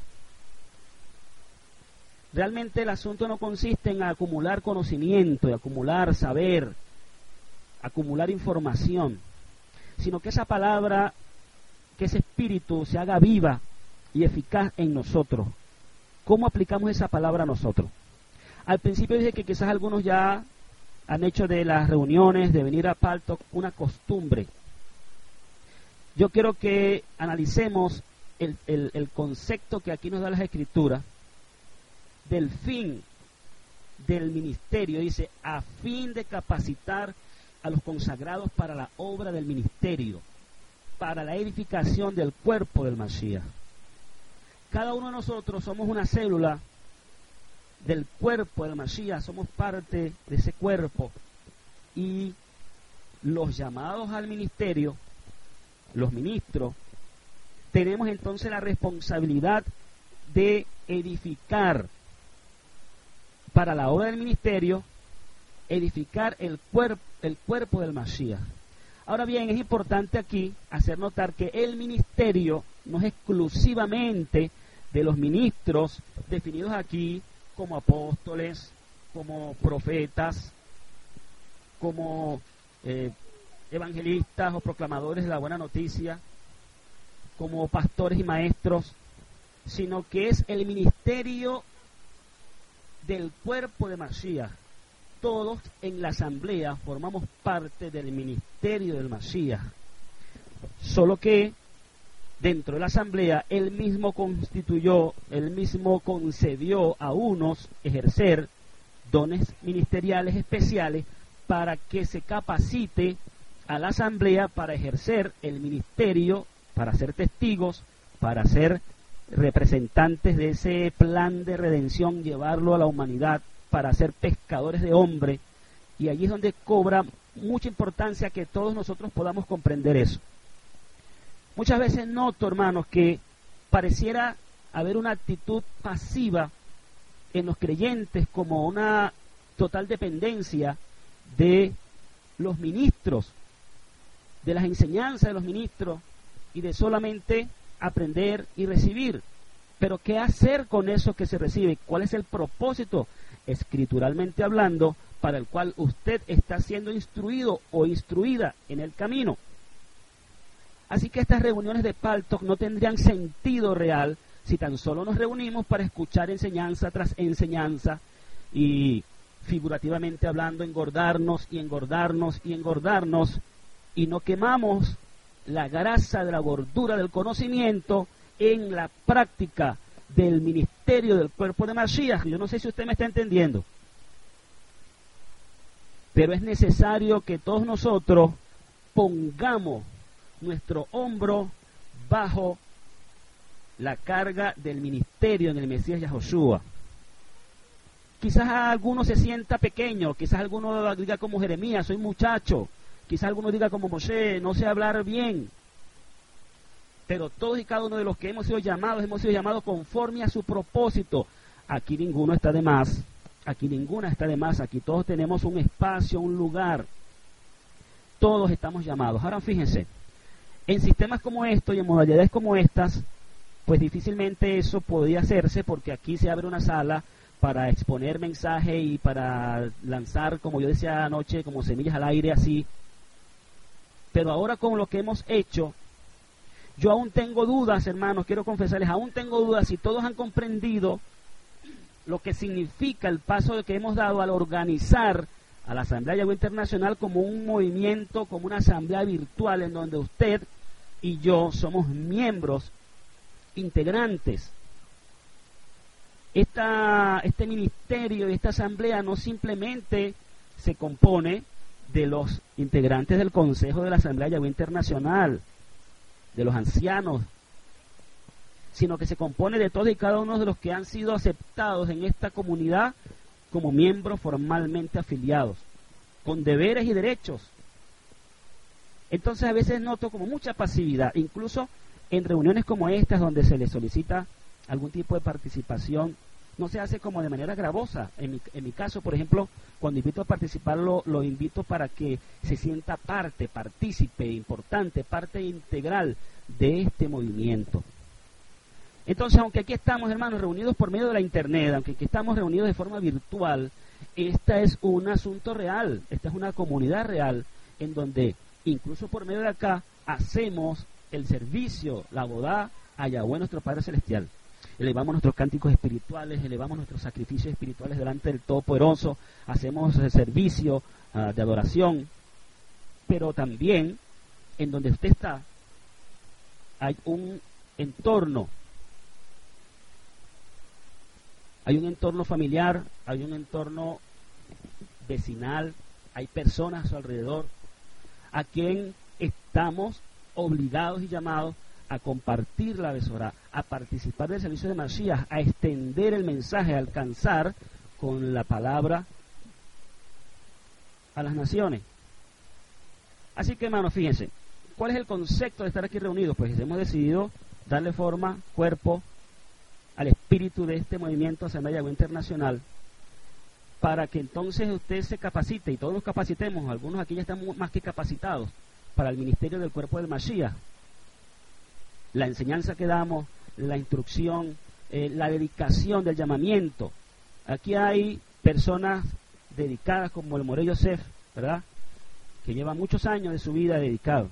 Realmente el asunto no consiste en acumular conocimiento, en acumular saber, acumular información, sino que esa palabra, que ese espíritu se haga viva y eficaz en nosotros. ¿Cómo aplicamos esa palabra a nosotros? Al principio dije que quizás algunos ya han hecho de las reuniones, de venir a Paltalk, una costumbre. Yo quiero que analicemos el concepto que aquí nos da las Escrituras del fin del ministerio. Dice, a fin de capacitar a los consagrados para la obra del ministerio, para la edificación del cuerpo del Mashiach. Cada uno de nosotros somos una célula del cuerpo del Mashiach, somos parte de ese cuerpo, y los llamados al ministerio, los ministros, tenemos entonces la responsabilidad de edificar para la obra del ministerio, edificar el cuerpo del Mashiach. Ahora bien, es importante aquí hacer notar que el ministerio no es exclusivamente de los ministros definidos aquí como apóstoles, como profetas, como evangelistas o proclamadores de la buena noticia, como pastores y maestros, sino que es el ministerio del cuerpo de Mashiach. Todos en la asamblea formamos parte del ministerio del Mashiach, solo que dentro de la asamblea él mismo concedió a unos ejercer dones ministeriales especiales para que se capacite a la asamblea para ejercer el ministerio, para ser testigos, para ser representantes de ese plan de redención, llevarlo a la humanidad, para ser pescadores de hombres. Y allí es donde cobra mucha importancia que todos nosotros podamos comprender eso. Muchas veces noto, hermanos, que pareciera haber una actitud pasiva en los creyentes, como una total dependencia de los ministros, de las enseñanzas de los ministros, y de solamente aprender y recibir. Pero ¿qué hacer con eso que se recibe? ¿Cuál es el propósito, escrituralmente hablando, para el cual usted está siendo instruido o instruida en el camino? Así que estas reuniones de Paltalk no tendrían sentido real si tan solo nos reunimos para escuchar enseñanza tras enseñanza y, figurativamente hablando, engordarnos y engordarnos y engordarnos, y no quemamos la grasa de la gordura del conocimiento en la práctica del ministerio del cuerpo de Mashiach. Yo no sé si usted me está entendiendo. Pero es necesario que todos nosotros pongamos nuestro hombro bajo la carga del ministerio en el Mesías Yahoshua. Quizás alguno se sienta pequeño, quizás alguno diga como Jeremías, soy muchacho, quizás alguno diga como Moshe, no sé hablar bien. Pero todos y cada uno de los que hemos sido llamados conforme a su propósito. Aquí ninguno está de más, aquí ninguna está de más, aquí todos tenemos un espacio, un lugar. Todos estamos llamados. Ahora fíjense, en sistemas como estos y en modalidades como estas, pues difícilmente eso podría hacerse porque aquí se abre una sala para exponer mensaje y para lanzar, como yo decía anoche, como semillas al aire así. Pero ahora con lo que hemos hecho, yo aún tengo dudas, hermanos, quiero confesarles, aún tengo dudas si todos han comprendido lo que significa el paso que hemos dado al organizar a la Asamblea Yahweh Internacional como un movimiento, como una asamblea virtual en donde usted y yo somos miembros integrantes. Este ministerio y esta asamblea no simplemente se compone de los integrantes del Consejo de la Asamblea Yahweh Internacional, de los ancianos, sino que se compone de todos y cada uno de los que han sido aceptados en esta comunidad como miembros formalmente afiliados, con deberes y derechos. Entonces a veces noto como mucha pasividad, incluso en reuniones como estas donde se les solicita algún tipo de participación, no se hace como de manera gravosa. En mi caso, por ejemplo, cuando invito a participar, lo invito para que se sienta partícipe, importante, parte integral de este movimiento. Entonces, aunque aquí estamos, hermanos, reunidos por medio de la internet, aunque aquí estamos reunidos de forma virtual, esta es un asunto real, esta es una comunidad real, en donde, incluso por medio de acá, hacemos el servicio, la bodá a Yahweh nuestro Padre Celestial. Elevamos nuestros cánticos espirituales, elevamos nuestros sacrificios espirituales delante del Todopoderoso, hacemos el servicio de adoración, pero también en donde usted está hay un entorno familiar, hay un entorno vecinal, hay personas a su alrededor a quien estamos obligados y llamados a compartir la Besorá, a participar del servicio de Mashiach, a extender el mensaje, a alcanzar con la palabra a las naciones. Así que, hermanos, fíjense, ¿cuál es el concepto de estar aquí reunidos? Pues hemos decidido darle forma, cuerpo, al espíritu de este movimiento Asamblea Yahweh Internacional, para que entonces usted se capacite y todos nos capacitemos. Algunos aquí ya están más que capacitados para el ministerio del cuerpo del Mashiach. La enseñanza que damos, la instrucción, la dedicación del llamamiento. Aquí hay personas dedicadas como el Moré Yosef, ¿verdad?, que lleva muchos años de su vida dedicado.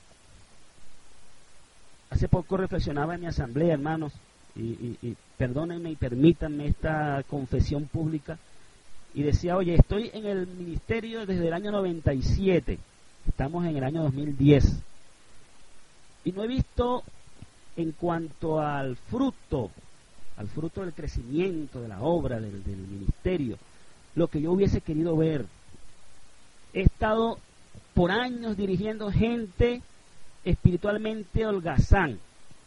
Hace poco reflexionaba en mi asamblea, hermanos, y perdónenme y permítanme esta confesión pública, y decía, oye, estoy en el ministerio desde el año 97, estamos en el año 2010, y no he visto, en cuanto al fruto del crecimiento, de la obra, del ministerio, lo que yo hubiese querido ver. He estado por años dirigiendo gente espiritualmente holgazán,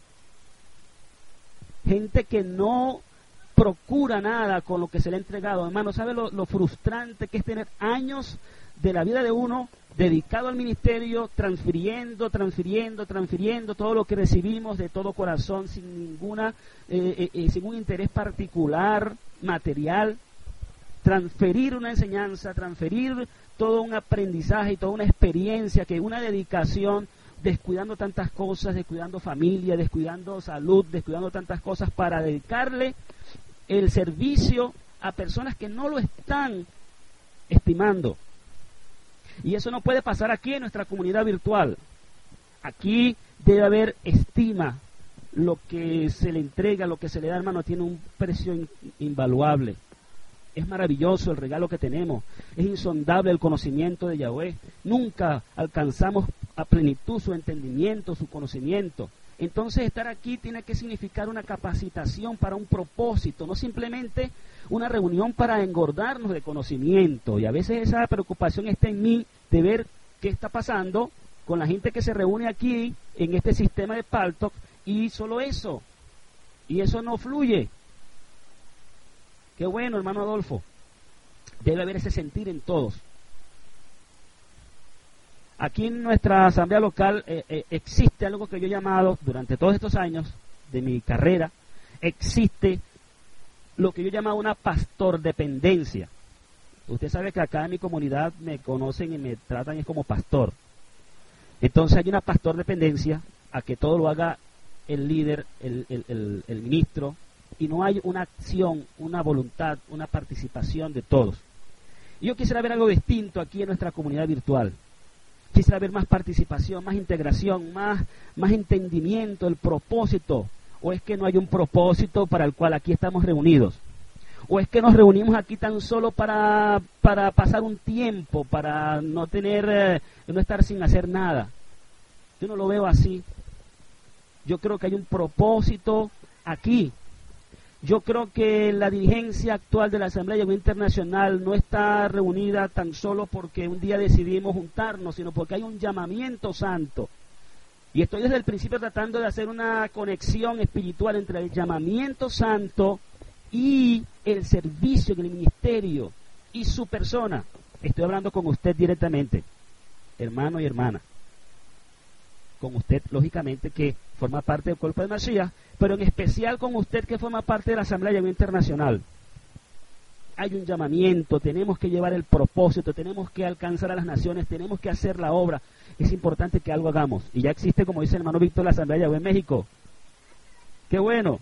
gente que no procura nada con lo que se le ha entregado. Hermano, ¿sabe lo frustrante que es tener años de la vida de uno dedicado al ministerio, transfiriendo todo lo que recibimos de todo corazón, sin sin un interés particular, material, transferir una enseñanza, transferir todo un aprendizaje y toda una experiencia, que una dedicación, descuidando tantas cosas, descuidando familia, descuidando salud, descuidando tantas cosas para dedicarle el servicio a personas que no lo están estimando. Y eso no puede pasar aquí en nuestra comunidad virtual. Aquí debe haber estima. Lo que se le entrega, lo que se le da, hermano, tiene un precio invaluable. Es maravilloso el regalo que tenemos. Es insondable el conocimiento de Yahweh. Nunca alcanzamos a plenitud su entendimiento, su conocimiento. Entonces estar aquí tiene que significar una capacitación para un propósito, no simplemente una reunión para engordarnos de conocimiento. Y a veces esa preocupación está en mí de ver qué está pasando con la gente que se reúne aquí en este sistema de Paltalk y solo eso. Y eso no fluye. Qué bueno, hermano Adolfo. Debe haber ese sentir en todos. Aquí en nuestra asamblea local existe algo que yo he llamado, durante todos estos años de mi carrera, existe lo que yo he llamado una pastordependencia. Usted sabe que acá en mi comunidad me conocen y me tratan como pastor. Entonces hay una pastordependencia a que todo lo haga el líder, el ministro, y no hay una acción, una voluntad, una participación de todos. Y yo quisiera ver algo distinto aquí en nuestra comunidad virtual. Quisiera ver más participación, más integración, más entendimiento, el propósito. ¿O es que no hay un propósito para el cual aquí estamos reunidos? ¿O es que nos reunimos aquí tan solo para pasar un tiempo, para no estar sin hacer nada? Yo no lo veo así. Yo creo que hay un propósito aquí. Yo creo que la dirigencia actual de la Asamblea Yahweh Internacional no está reunida tan solo porque un día decidimos juntarnos, sino porque hay un llamamiento santo. Y estoy desde el principio tratando de hacer una conexión espiritual entre el llamamiento santo y el servicio en el ministerio y su persona. Estoy hablando con usted directamente, hermano y hermana. Con usted, lógicamente, que forma parte del cuerpo de Mashiach, pero en especial con usted que forma parte de la Asamblea Yahweh Internacional. Hay un llamamiento, tenemos que llevar el propósito, tenemos que alcanzar a las naciones, tenemos que hacer la obra. Es importante que algo hagamos. Y ya existe, como dice el hermano Víctor, la Asamblea Yahweh en México. ¡Qué bueno!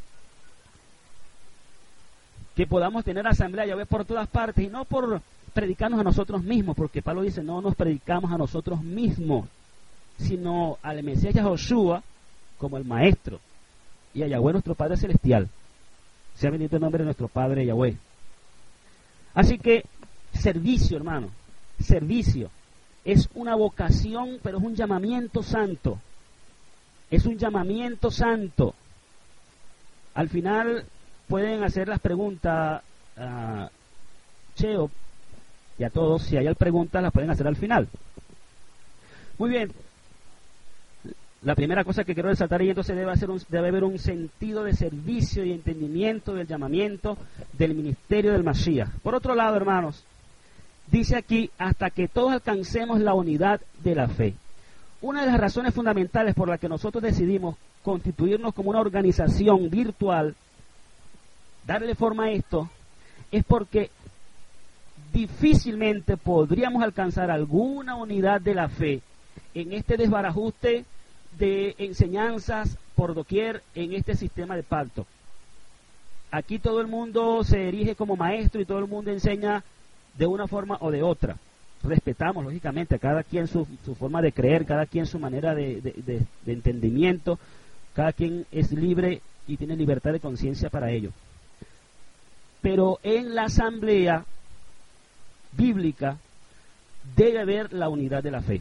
Que podamos tener Asamblea Yahweh por todas partes y no por predicarnos a nosotros mismos, porque Pablo dice, no nos predicamos a nosotros mismos, sino al Mesías Yahoshua como el Maestro y a Yahweh nuestro Padre Celestial. Sea bendito el nombre de nuestro Padre Yahweh. Así que servicio, hermano, servicio es una vocación, pero es un llamamiento santo. Es un llamamiento santo. Al final pueden hacer las preguntas a Cheo y a todos, si hay preguntas las pueden hacer al final. Muy bien. La primera cosa que quiero resaltar y entonces debe haber un sentido de servicio y entendimiento del llamamiento del ministerio del Mashiach. Por otro lado, hermanos, dice aquí, hasta que todos alcancemos la unidad de la fe. Una de las razones fundamentales por las que nosotros decidimos constituirnos como una organización virtual, darle forma a esto, es porque difícilmente podríamos alcanzar alguna unidad de la fe en este desbarajuste de enseñanzas por doquier en este sistema de pacto. Aquí todo el mundo se erige como maestro y todo el mundo enseña de una forma o de otra. Respetamos, lógicamente, a cada quien su forma de creer, cada quien su manera de entendimiento, cada quien es libre y tiene libertad de conciencia para ello. Pero en la asamblea bíblica debe haber la unidad de la fe.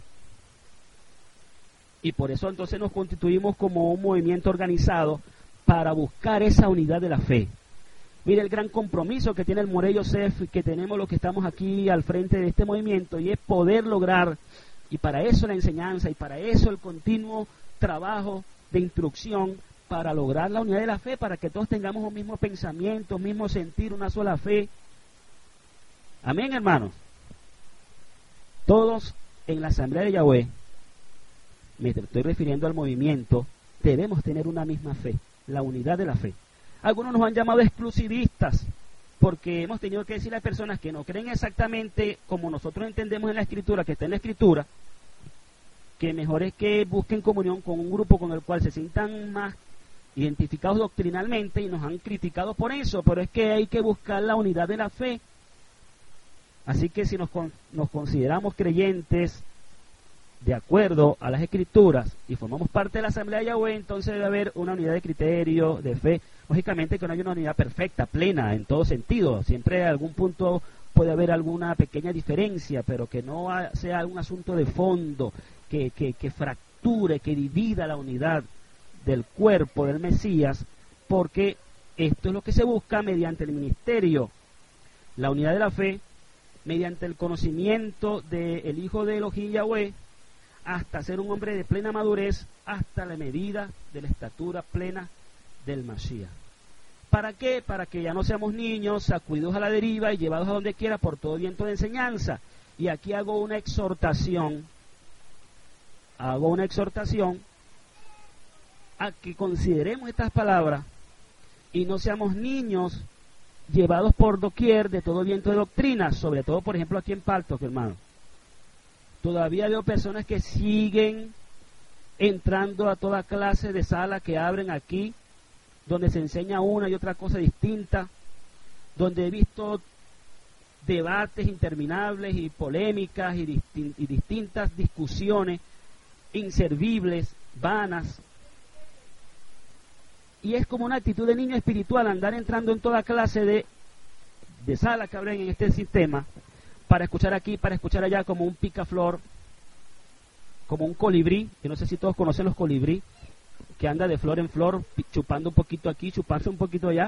Y por eso entonces nos constituimos como un movimiento organizado para buscar esa unidad de la fe. Mire el gran compromiso que tiene el Morey Yosef, que tenemos los que estamos aquí al frente de este movimiento, y es poder lograr, y para eso la enseñanza, y para eso el continuo trabajo de instrucción, para lograr la unidad de la fe, para que todos tengamos un mismo pensamiento, un mismo sentir, una sola fe. Amén, hermanos. Todos en la Asamblea de Yahweh, me estoy refiriendo al movimiento, debemos tener una misma fe, la unidad de la fe. Algunos nos han llamado exclusivistas, porque hemos tenido que decirle a personas que no creen exactamente como nosotros entendemos en la Escritura, que está en la Escritura, que mejor es que busquen comunión con un grupo con el cual se sientan más identificados doctrinalmente, y nos han criticado por eso, pero es que hay que buscar la unidad de la fe. Así que si nos consideramos creyentes de acuerdo a las Escrituras y formamos parte de la Asamblea de Yahweh, entonces debe haber una unidad de criterio, de fe. Lógicamente que no hay una unidad perfecta, plena, en todo sentido. Siempre en algún punto puede haber alguna pequeña diferencia, pero que no sea un asunto de fondo, que fracture, que divida la unidad. del cuerpo del Mesías, porque esto es lo que se busca mediante el ministerio, la unidad de la fe, mediante el conocimiento del Hijo de Elohim Yahweh, hasta ser un hombre de plena madurez, hasta la medida de la estatura plena del Mashiach. ¿Para qué? Para que ya no seamos niños, sacudidos a la deriva y llevados a donde quiera por todo viento de enseñanza. Y aquí hago una exhortación a que consideremos estas palabras y no seamos niños llevados por doquier de todo viento de doctrina, sobre todo, por ejemplo, aquí en Paltos, hermano. Todavía veo personas que siguen entrando a toda clase de salas que abren aquí, donde se enseña una y otra cosa distinta, donde he visto debates interminables y polémicas y distintas discusiones inservibles, vanas. Y es como una actitud de niño espiritual andar entrando en toda clase de salas que abren en este sistema, para escuchar aquí, para escuchar allá, como un picaflor, como un colibrí, que no sé si todos conocen los colibrí, que anda de flor en flor, chupando un poquito aquí, chupando un poquito allá.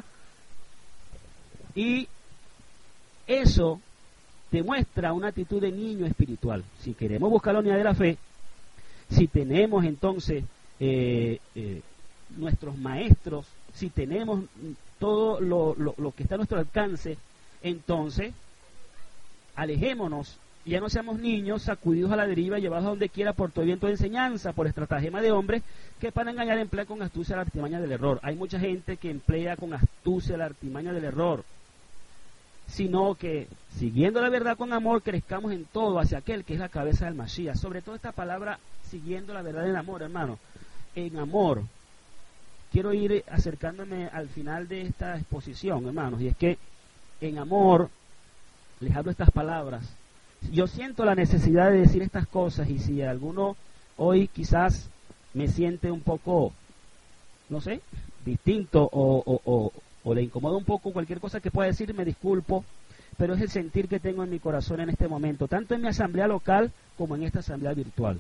Y eso demuestra una actitud de niño espiritual. Si queremos buscar la unidad de la fe, si tenemos entonces nuestros maestros, si tenemos todo lo que está a nuestro alcance, entonces alejémonos, ya no seamos niños sacudidos a la deriva, llevados a donde quiera por todo viento de enseñanza, por estratagema de hombres que para engañar emplea con astucia la artimaña del error. Hay mucha gente que emplea con astucia la artimaña del error, sino que siguiendo la verdad con amor crezcamos en todo hacia aquel que es la cabeza del Mashiach. Sobre todo esta palabra, siguiendo la verdad en amor, hermano, en amor. Quiero ir acercándome al final de esta exposición, hermanos, y es que en amor les hablo estas palabras. Yo siento la necesidad de decir estas cosas, y si alguno hoy quizás me siente un poco, no sé, distinto o le incomoda un poco cualquier cosa que pueda decir, me disculpo, pero es el sentir que tengo en mi corazón en este momento, tanto en mi asamblea local como en esta asamblea virtual.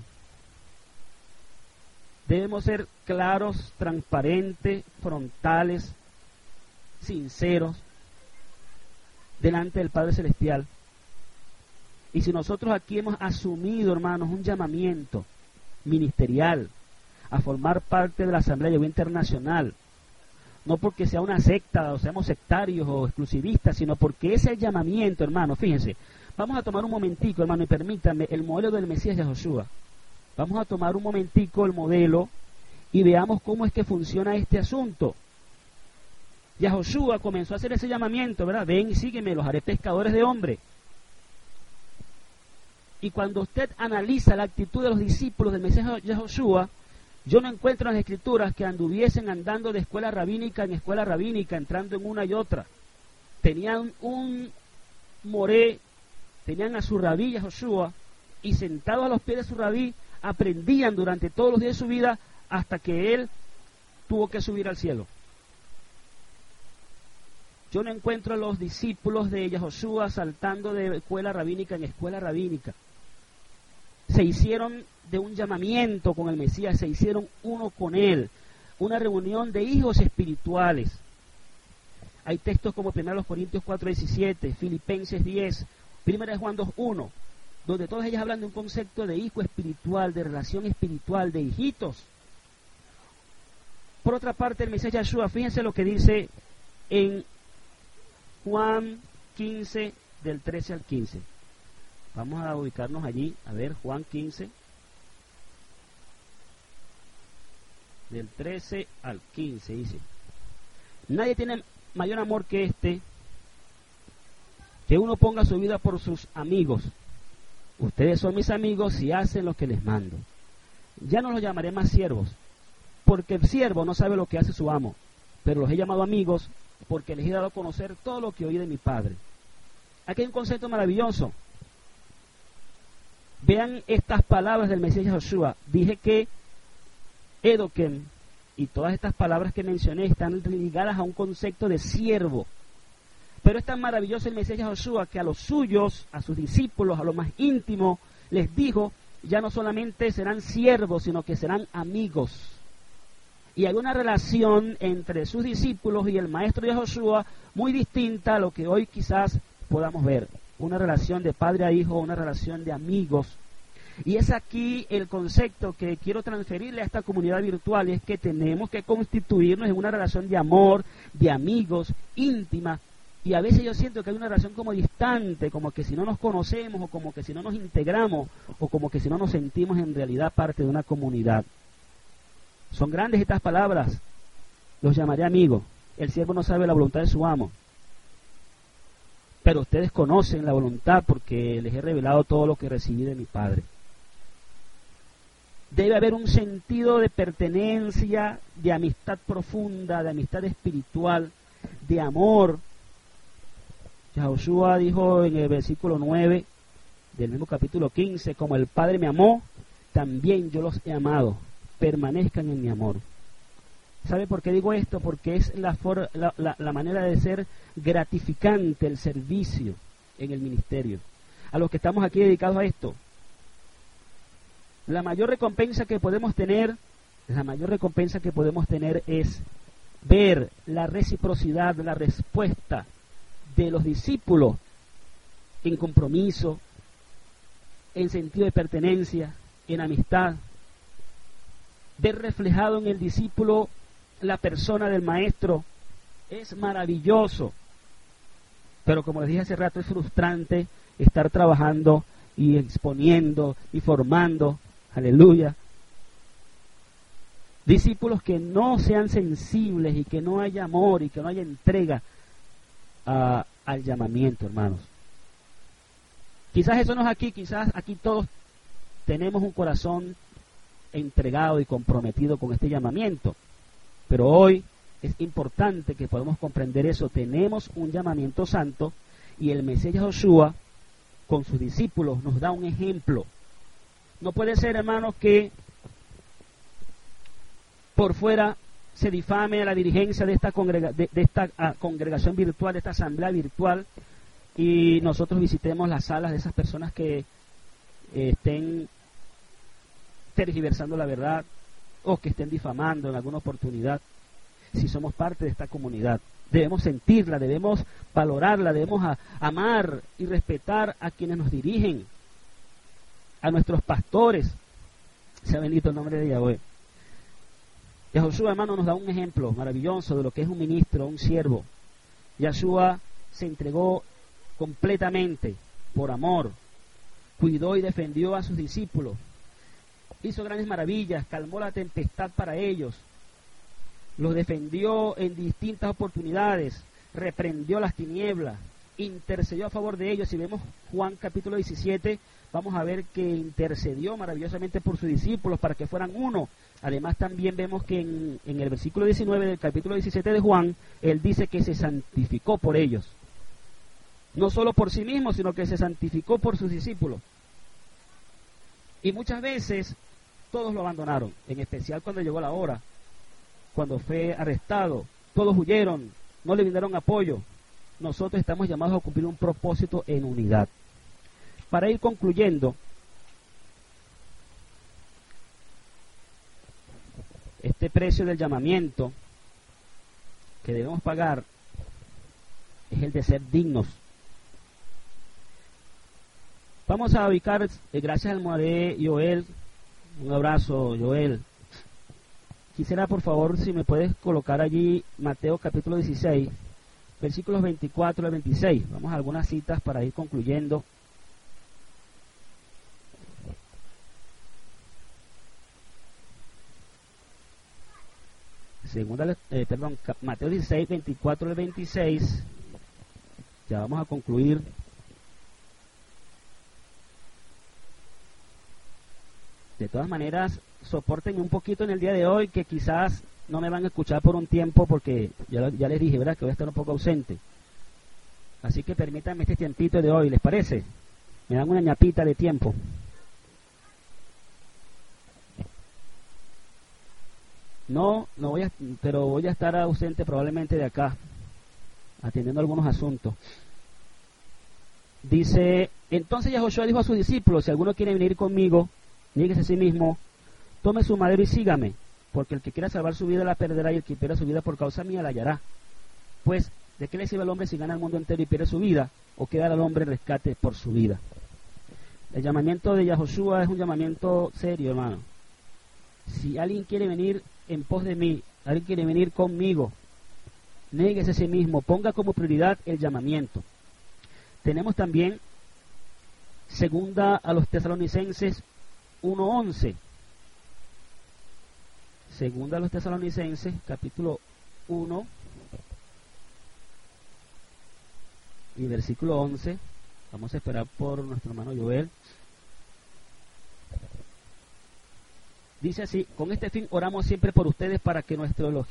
Debemos ser claros, transparentes, frontales, sinceros delante del Padre Celestial. Y si nosotros aquí hemos asumido, hermanos, un llamamiento ministerial a formar parte de la Asamblea Yahweh Internacional, no porque sea una secta o seamos sectarios o exclusivistas, sino porque ese es el llamamiento, hermano. Fíjense, vamos a tomar un momentico, hermano, y permítanme, el modelo del Mesías Yahoshua. Vamos a tomar un momentico el modelo y veamos cómo es que funciona este asunto. Yahoshua comenzó a hacer ese llamamiento, ¿verdad? Ven y sígueme, los haré pescadores de hombres. Y cuando usted analiza la actitud de los discípulos del Mesías Yahoshua, yo no encuentro en las Escrituras que anduviesen andando de escuela rabínica en escuela rabínica, entrando en una y otra. Tenían un moré, tenían a su rabí Yahoshua, y sentados a los pies de su rabí, aprendían durante todos los días de su vida hasta que él tuvo que subir al cielo. Yo no encuentro a los discípulos de Yahoshua saltando de escuela rabínica en escuela rabínica. Se hicieron de un llamamiento con el Mesías, se hicieron uno con él, una reunión de hijos espirituales. Hay textos como 1 Corintios 4:17, Filipenses 10, 1 Juan 2:1, donde todas ellas hablan de un concepto de hijo espiritual, de relación espiritual, de hijitos. Por otra parte, el Mesías Yahshua, fíjense lo que dice en Juan 15, del 13 al 15. Vamos a ubicarnos allí, a ver, Juan 15, del 13 al 15, dice: nadie tiene mayor amor que este, que uno ponga su vida por sus amigos. Ustedes son mis amigos si hacen lo que les mando. Ya no los llamaré más siervos, porque el siervo no sabe lo que hace su amo, pero los he llamado amigos porque les he dado a conocer todo lo que oí de mi Padre. Aquí hay un concepto maravilloso. Vean estas palabras del Mesías Yahoshua. Dije que Edokem y todas estas palabras que mencioné están ligadas a un concepto de siervo. Pero es tan maravilloso el Mesías Yahoshua que a los suyos, a sus discípulos, a los más íntimos, les dijo, ya no solamente serán siervos, sino que serán amigos. Y hay una relación entre sus discípulos y el maestro Yahoshua muy distinta a lo que hoy quizás podamos ver. Una relación de padre a hijo, una relación de amigos. Y es aquí el concepto que quiero transferirle a esta comunidad virtual, es que tenemos que constituirnos en una relación de amor, de amigos, íntima. Y a veces yo siento que hay una relación como distante, como que si no nos conocemos, o como que si no nos integramos, o como que si no nos sentimos en realidad parte de una comunidad. Son grandes estas palabras, los llamaré amigos. El siervo no sabe la voluntad de su amo, pero ustedes conocen la voluntad porque les he revelado todo lo que recibí de mi Padre. Debe haber un sentido de pertenencia, de amistad profunda, de amistad espiritual, de amor. Yahoshua dijo en el versículo 9 del mismo capítulo 15, como el Padre me amó, también yo los he amado, permanezcan en mi amor. ¿Sabe por qué digo esto? Porque es la manera de ser gratificante el servicio en el ministerio. A los que estamos aquí dedicados a esto, la mayor recompensa que podemos tener es ver la reciprocidad, la respuesta de los discípulos en compromiso, en sentido de pertenencia, en amistad. Ver reflejado en el discípulo la persona del maestro es maravilloso, pero como les dije hace rato, es frustrante estar trabajando y exponiendo y formando, aleluya, discípulos que no sean sensibles y que no haya amor y que no haya entrega al llamamiento, hermanos. Quizás eso no es aquí, quizás aquí todos tenemos un corazón entregado y comprometido con este llamamiento, pero hoy es importante que podamos comprender eso. Tenemos un llamamiento santo y el Mesías Yahoshua con sus discípulos nos da un ejemplo. No puede ser, hermanos, que por fuera se difame a la dirigencia de esta congregación virtual, de esta asamblea virtual, y nosotros visitemos las salas de esas personas que estén tergiversando la verdad o que estén difamando en alguna oportunidad. Si somos parte de esta comunidad, debemos sentirla, debemos valorarla, debemos amar y respetar a quienes nos dirigen, a nuestros pastores. Sea bendito el nombre de Yahweh. Yahoshua, hermano, nos da un ejemplo maravilloso de lo que es un ministro, un siervo. Yahoshua se entregó completamente por amor, cuidó y defendió a sus discípulos, hizo grandes maravillas, calmó la tempestad para ellos, los defendió en distintas oportunidades, reprendió las tinieblas, intercedió a favor de ellos. Si vemos Juan capítulo 17, vamos a ver que intercedió maravillosamente por sus discípulos para que fueran uno. Además también vemos que en el versículo 19 del capítulo 17 de Juan, él dice que se santificó por ellos. No solo por sí mismo, sino que se santificó por sus discípulos. Y muchas veces todos lo abandonaron, en especial cuando llegó la hora, cuando fue arrestado. Todos huyeron, no le brindaron apoyo. Nosotros estamos llamados a cumplir un propósito en unidad. Para ir concluyendo, este precio del llamamiento que debemos pagar es el de ser dignos. Vamos a ubicar, gracias al Moaré Joel, un abrazo Joel. Quisiera por favor si me puedes colocar allí Mateo capítulo 16, versículos 24 al 26. Vamos a algunas citas para ir concluyendo. Mateo 16, 24 al 26. Ya vamos a concluir. De todas maneras, soporten un poquito en el día de hoy, que quizás no me van a escuchar por un tiempo, porque ya les dije, ¿verdad?, que voy a estar un poco ausente. Así que permítanme este tiempito de hoy, ¿les parece? Me dan una ñapita de tiempo. No voy pero voy a estar ausente probablemente de acá, atendiendo algunos asuntos. Dice, entonces Yahoshua dijo a sus discípulos: si alguno quiere venir conmigo, níguese a sí mismo, tome su madero y sígame, porque el que quiera salvar su vida la perderá, y el que pierda su vida por causa mía la hallará. Pues, ¿de qué le sirve al hombre si gana el mundo entero y pierde su vida? ¿O queda al hombre en rescate por su vida? El llamamiento de Yahoshua es un llamamiento serio, hermano. Si alguien quiere venir en pos de mí, alguien quiere venir conmigo, néguese a sí mismo, ponga como prioridad el llamamiento. Tenemos también segunda a los Tesalonicenses 1:11. Segunda a los Tesalonicenses, capítulo 1 y versículo 11. Vamos a esperar por nuestro hermano Joel. Dice así: con este fin oramos siempre por ustedes, para que nuestro